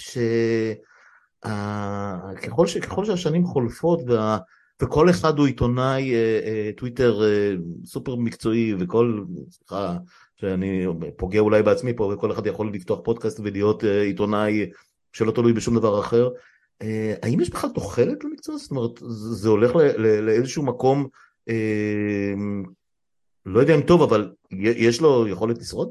שככל ש... ככל שהשנים חולפות וה... וכל אחד הוא עיתונאי טוויטר סופר מקצועי, וכל, סליחה שאני פוגע אולי בעצמי פה, וכל אחד יכול לפתוח פודקאסט ולהיות עיתונאי שלא תלוי בשום דבר אחר, האם יש בכלל תוחלת למקצוע? זאת אומרת, זה הולך לאיזשהו מקום, לא יודע אם טוב, אבל יש לו יכולת לשרוד?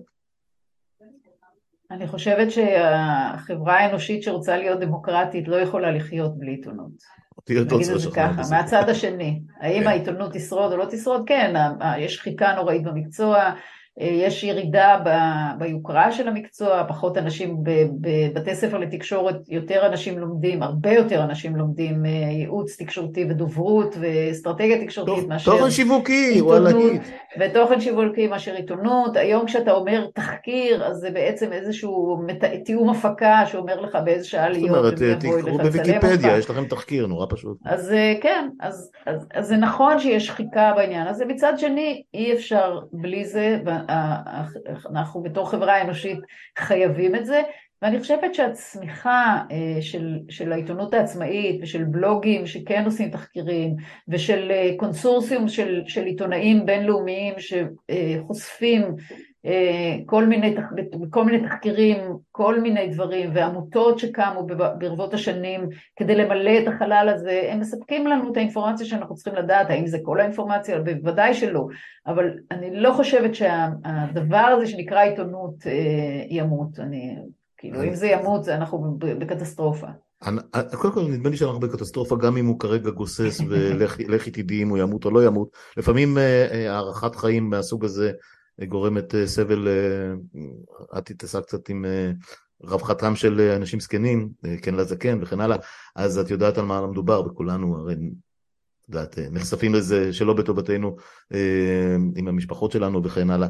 אני חושבת שהחברה האנושית שרוצה להיות דמוקרטית לא יכולה לחיות בלי עיתונות. נגיד את זה ככה, מהצד השני. האם העיתונות תשרוד או לא תשרוד? כן, יש שחיקה נוראית במקצוע, יש ירידה ביוקרה של המקצוע, פחות אנשים בבתי ספר לתקשורת, יותר אנשים לומדים, הרבה יותר אנשים לומדים ייעוץ תקשורתי ודוברות ואסטרטגיה תקשורתית מאשר תוכן שיווקי, עיתונות, ותוכן שיווקי מאשר עיתונות. היום כשאתה אומר תחקיר, אז זה בעצם איזשהו תיאום הפקה שאומר לך באיזה שעה להיות, זאת אומרת, תקראו בוויקיפדיה, יש לכם תחקיר, נורא פשוט. אז כן, אז, אז, אז זה נכון שיש שחיקה בעניין הזה, מצד שני אי אפשר בלי זה, אנחנו בתור חברה אנושית חייבים את זה, ואני חושבת שהצמיחה של, של העיתונות העצמאית ושל בלוגים שכן עושים תחקירים ושל קונסורסיום של, של עיתונאים בינלאומיים שחושפים כל מיני, כל מיני תחקירים, כל מיני דברים ועמותות שקמו ברבות השנים כדי למלא את החלל הזה, הם מספקים לנו את האינפורמציה שאנחנו צריכים לדעת, האם זה כל האינפורמציה? בוודאי שלא, אבל אני לא חושבת שהדבר הזה שנקרא עיתונות ימות, אני... כאילו, אם זה ימות, אנחנו בקטסטרופה. קודם כל, נדמה לי שאנחנו בקטסטרופה, גם אם הוא כרגע גוסס ולכי תדעי אם הוא ימות או לא ימות. לפעמים הערכת חיים מהסוג הזה גורמת סבל, את תתעסק קצת עם רווחתם של אנשים זקנים, כן לזקן וכן הלאה, אז את יודעת על מה מדובר, וכולנו הרי יודעת, נחשפים לזה שלא בטובתנו עם המשפחות שלנו וכן הלאה.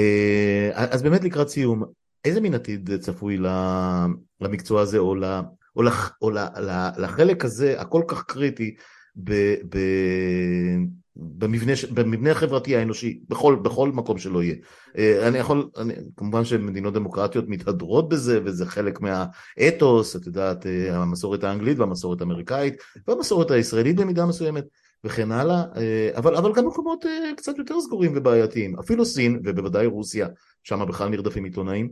אז באמת לקראת סיום, איזה מין עתיד צפוי למקצוע הזה, או, ל, או, לח, או ל, ל, לחלק הזה, הכל כך קריטי, ב, ב, במבנה, במבנה החברתי האנושי, בכל, בכל מקום שלא יהיה. אני יכול, אני, כמובן שמדינות דמוקרטיות מתהדרות בזה, וזה חלק מהאתוס, את יודעת, המסורת האנגלית והמסורת האמריקאית, והמסורת הישראלית במידה מסוימת, וכן הלאה, אבל, אבל גם מקומות קצת יותר סגורים ובעייתיים, אפילו סין, ובוודאי רוסיה, שם בכלל נרדפים עיתונאים.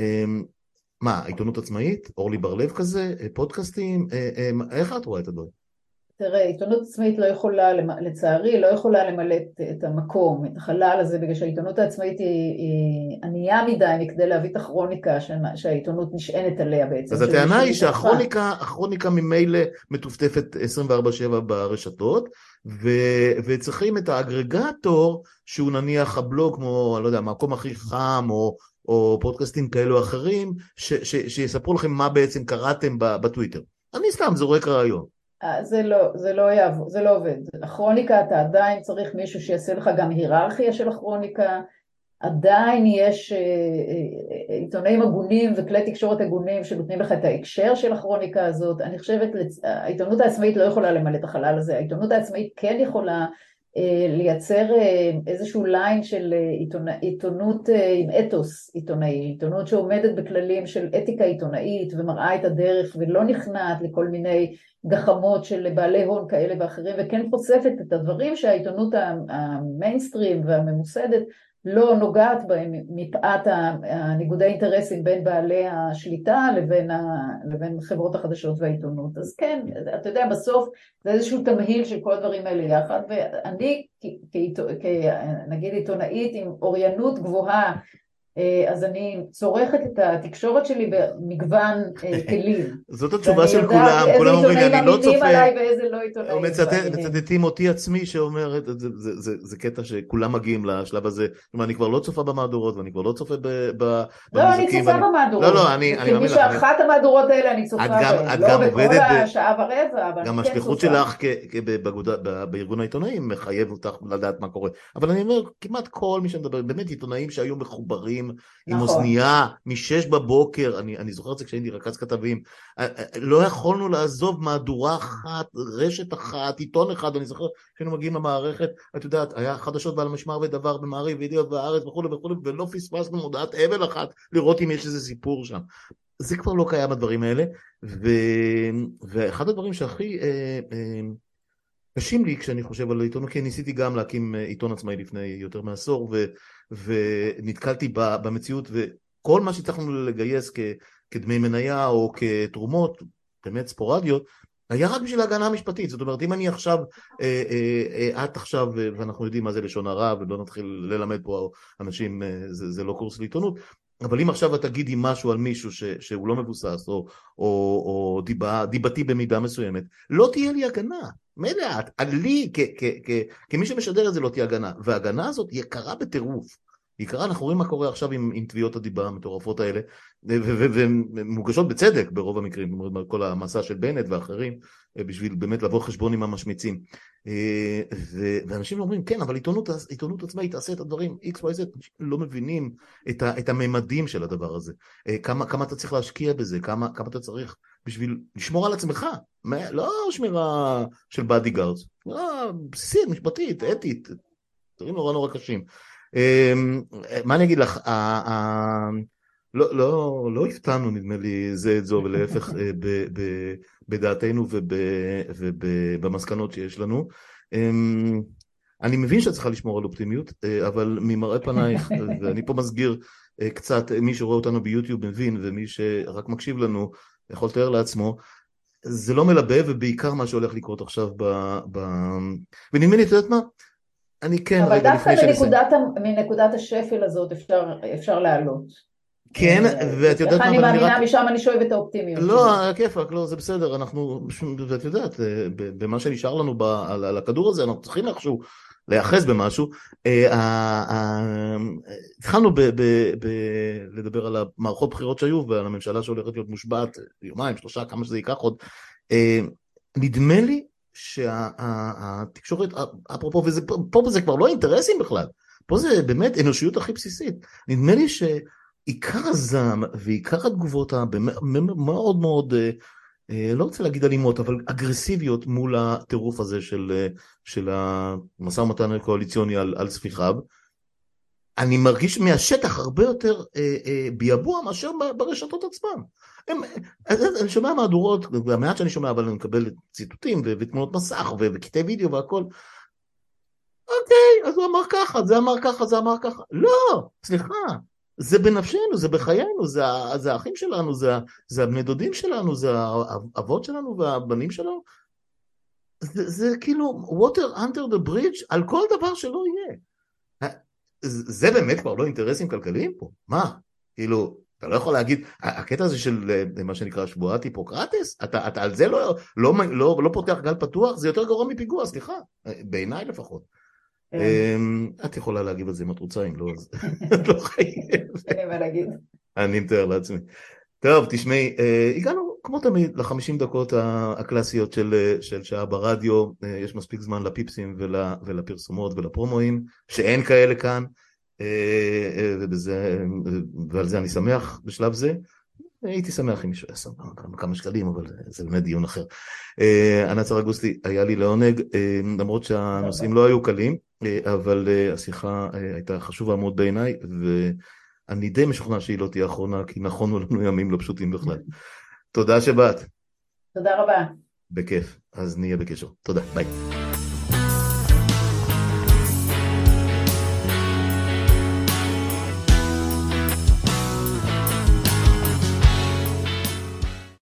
מה, עיתונות עצמאית? אורלי בר-לב כזה? פודקאסטים? איך את רואה את הדברים? תראה, עיתונות עצמאית לא יכולה, לצערי, לא יכולה למלא את המקום, את החלל הזה, בגלל שהעיתונות העצמאית היא ענייה מדי מכדי להביא את הכרוניקה שהעיתונות נשענת עליה בעצם. אז הטענה היא שהכרוניקה, הכרוניקה ממילא מטופטפת עשרים וארבע שבע ברשתות, וצריכים את האגרגטור שהוא נניח הבלוג כמו, אני לא יודע, המקום הכי חם או, או פודקאסטים כאלו או אחרים, ש, ש, שיספרו לכם מה בעצם קראתם בטוויטר. אני סתם זורק רעיון. זה לא, זה לא יעבוד, זה לא עובד. הכרוניקה, אתה עדיין צריך מישהו שיעשה לך גם היררכיה של הכרוניקה, עדיין יש עיתונאים הגונים וכלי תקשורת הגונים שנותנים לך את ההקשר של הכרוניקה הזאת. אני חושבת, העיתונות העצמאית לא יכולה למלא את החלל הזה, העיתונות העצמאית כן יכולה לייצר איזשהו ליין של עיתונות עם אתוס עיתונאי, עיתונות שעומדת בכללים של אתיקה עיתונאית ומראה את הדרך ולא נכנעת לכל מיני גחמות של בעלי הון כאלה ואחרים, וכן חושפת את הדברים שהעיתונות המיינסטרים והממוסדת לא נוגעת בהם מפאת הניגודי אינטרסים בין בעלי השליטה לבין, ה, לבין חברות החדשות והעיתונות. אז כן, אתה יודע, בסוף זה איזשהו תמהיל של כל הדברים האלה יחד, ואני כנגיד עיתונאית עם אוריינות גבוהה, אז אני צורכת את התקשורת שלי במגוון כלים. זאת התשובה של כולם, כולם אומרים, אני לא צופה, ואיזה לא עיתונאים. מצטטים אותי עצמי שאומרת, זה קטע שכולם מגיעים לשלב הזה, אני כבר לא צופה במהדורות, ואני כבר לא צופה במוזיקים. לא, אני צופה במהדורות. לא, לא, אני מאמין לך. שאחת המהדורות האלה אני צופה בהן, לא בכל השעה ורבע, אבל גם השליחות שלך בארגון העיתונאים מחייב אותך לדעת מה קורה. אבל אני אומר, כמעט כל מי שמדבר, באמת עיתונאים שהיו מחוברים עם אוזנייה משש בבוקר, אני, אני זוכר את זה כשהייתי רכז כתבים, לא יכולנו לעזוב מהדורה אחת, רשת אחת, עיתון אחד, אני זוכר כשהיינו מגיעים למערכת, את יודעת, היה חדשות ועל המשמר ודבר במעריב, וידיעות והארץ וכו' וכו', ולא פספסנו מודעת אבל אחת, לראות אם יש איזה סיפור שם. זה כבר לא קיים הדברים האלה, ו... ואחד הדברים שהכי אה, אה, קשים לי כשאני חושב על עיתון, כי ניסיתי גם להקים עיתון עצמאי לפני יותר מעשור, ו... ונתקלתי במציאות, וכל מה שהצלחנו לגייס כ... כדמי מניה או כתרומות, באמת ספורדיות, היה רק בשביל ההגנה המשפטית. זאת אומרת, אם אני עכשיו, אה, אה, אה, את עכשיו, ואנחנו יודעים מה זה לשון הרע, ולא נתחיל ללמד פה אנשים, זה, זה לא קורס לעיתונות, אבל אם עכשיו את תגידי משהו על מישהו ש, שהוא לא מבוסס, או, או, או דיבה, דיבתי במידה מסוימת, לא תהיה לי הגנה. מילא, לי, כ, כ, כ, כמי שמשדר את זה, לא תהיה הגנה. וההגנה הזאת יקרה בטירוף. יקרה, אנחנו רואים מה קורה עכשיו עם, עם תביעות הדיבה המטורפות האלה, ומוגשות בצדק ברוב המקרים, כל המסע של בנט ואחרים, בשביל באמת לבוא חשבון עם המשמיצים. ואנשים אומרים, כן, אבל עיתונות, עיתונות עצמאית תעשה את הדברים, X, Y, Z, לא מבינים את, ה, את הממדים של הדבר הזה. כמה, כמה אתה צריך להשקיע בזה, כמה, כמה אתה צריך בשביל לשמור על עצמך, לא שמירה של בדיגארדס, לא, בסיסית, משפטית, אתית, דברים נורא נורא קשים. מה אני אגיד לך, לא, לא, לא הפתענו, נדמה לי, זה את זו, ולהפך, ב, ב, בדעתנו ובמסקנות שיש לנו. אני מבין שאת צריכה לשמור על אופטימיות, אבל ממראה פנייך, ואני פה מסגיר קצת, מי שרואה אותנו ביוטיוב מבין, ומי שרק מקשיב לנו יכול לתאר לעצמו, זה לא מלבב, ובעיקר מה שהולך לקרות עכשיו ב... ב... ונדמה לי, את יודעת מה? אני כן, רגע, לפני שאני... אבל דווקא מנקודת השפל הזאת אפשר, אפשר לעלות. כן, ואת יודעת מה, אני מאמינה, משם אני שואב את האופטימיות. לא, כיפק, לא, זה בסדר, אנחנו, ואת יודעת, במה שנשאר לנו על הכדור הזה, אנחנו צריכים איכשהו להיאחז במשהו. התחלנו לדבר על המערכות בחירות שהיו, ועל הממשלה שהולכת להיות מושבעת, יומיים, שלושה, כמה שזה ייקח עוד. נדמה לי שהתקשורת, אפרופו, ופה זה כבר לא אינטרסים בכלל, פה זה באמת אנושיות הכי בסיסית. נדמה לי ש... עיקר הזעם ועיקר התגובות המאוד מאוד, לא רוצה להגיד אלימות, אבל אגרסיביות מול הטירוף הזה של, של המשא ומתן הקואליציוני על, על ספיחיו, אני מרגיש מהשטח הרבה יותר ביבוע מאשר ברשתות עצמם. הם, אני שומע מהדורות, המעט שאני שומע, אבל אני מקבל ציטוטים ותמונות מסך וקטעי וידאו והכל, אוקיי, אז הוא אמר ככה, זה אמר ככה, זה אמר ככה. לא, סליחה. זה בנפשנו, זה בחיינו, זה, זה האחים שלנו, זה, זה הבני דודים שלנו, זה האבות שלנו והבנים שלנו. זה, זה כאילו water under the bridge על כל דבר שלא יהיה. זה באמת כבר לא אינטרסים כלכליים פה. מה? כאילו, אתה לא יכול להגיד, הקטע הזה של מה שנקרא שבועת היפוקרטס, אתה, אתה על זה לא, לא, לא, לא פותח גל פתוח, זה יותר גרוע מפיגוע, סליחה, בעיניי לפחות. את יכולה להגיב על זה אם את רוצה, אם לא, אז את לא חייבת. אין מה להגיד. אני מתאר לעצמי. טוב, תשמעי, הגענו כמו תמיד לחמישים דקות הקלאסיות של שעה ברדיו, יש מספיק זמן לפיפסים ולפרסומות ולפרומואים, שאין כאלה כאן, ועל זה אני שמח בשלב זה. הייתי שמח אם מישהו יעשה כמה שקלים, אבל זה באמת דיון אחר. ענת סרגוסטי, היה לי לעונג, למרות שהנושאים לא היו קלים, אבל השיחה הייתה חשובה מאוד בעיניי, ואני די משוכנע שהיא לא תהיה אחרונה, כי נכונו לנו ימים לא פשוטים בכלל. תודה שבאת. תודה רבה. בכיף, אז נהיה בקשר. תודה, ביי.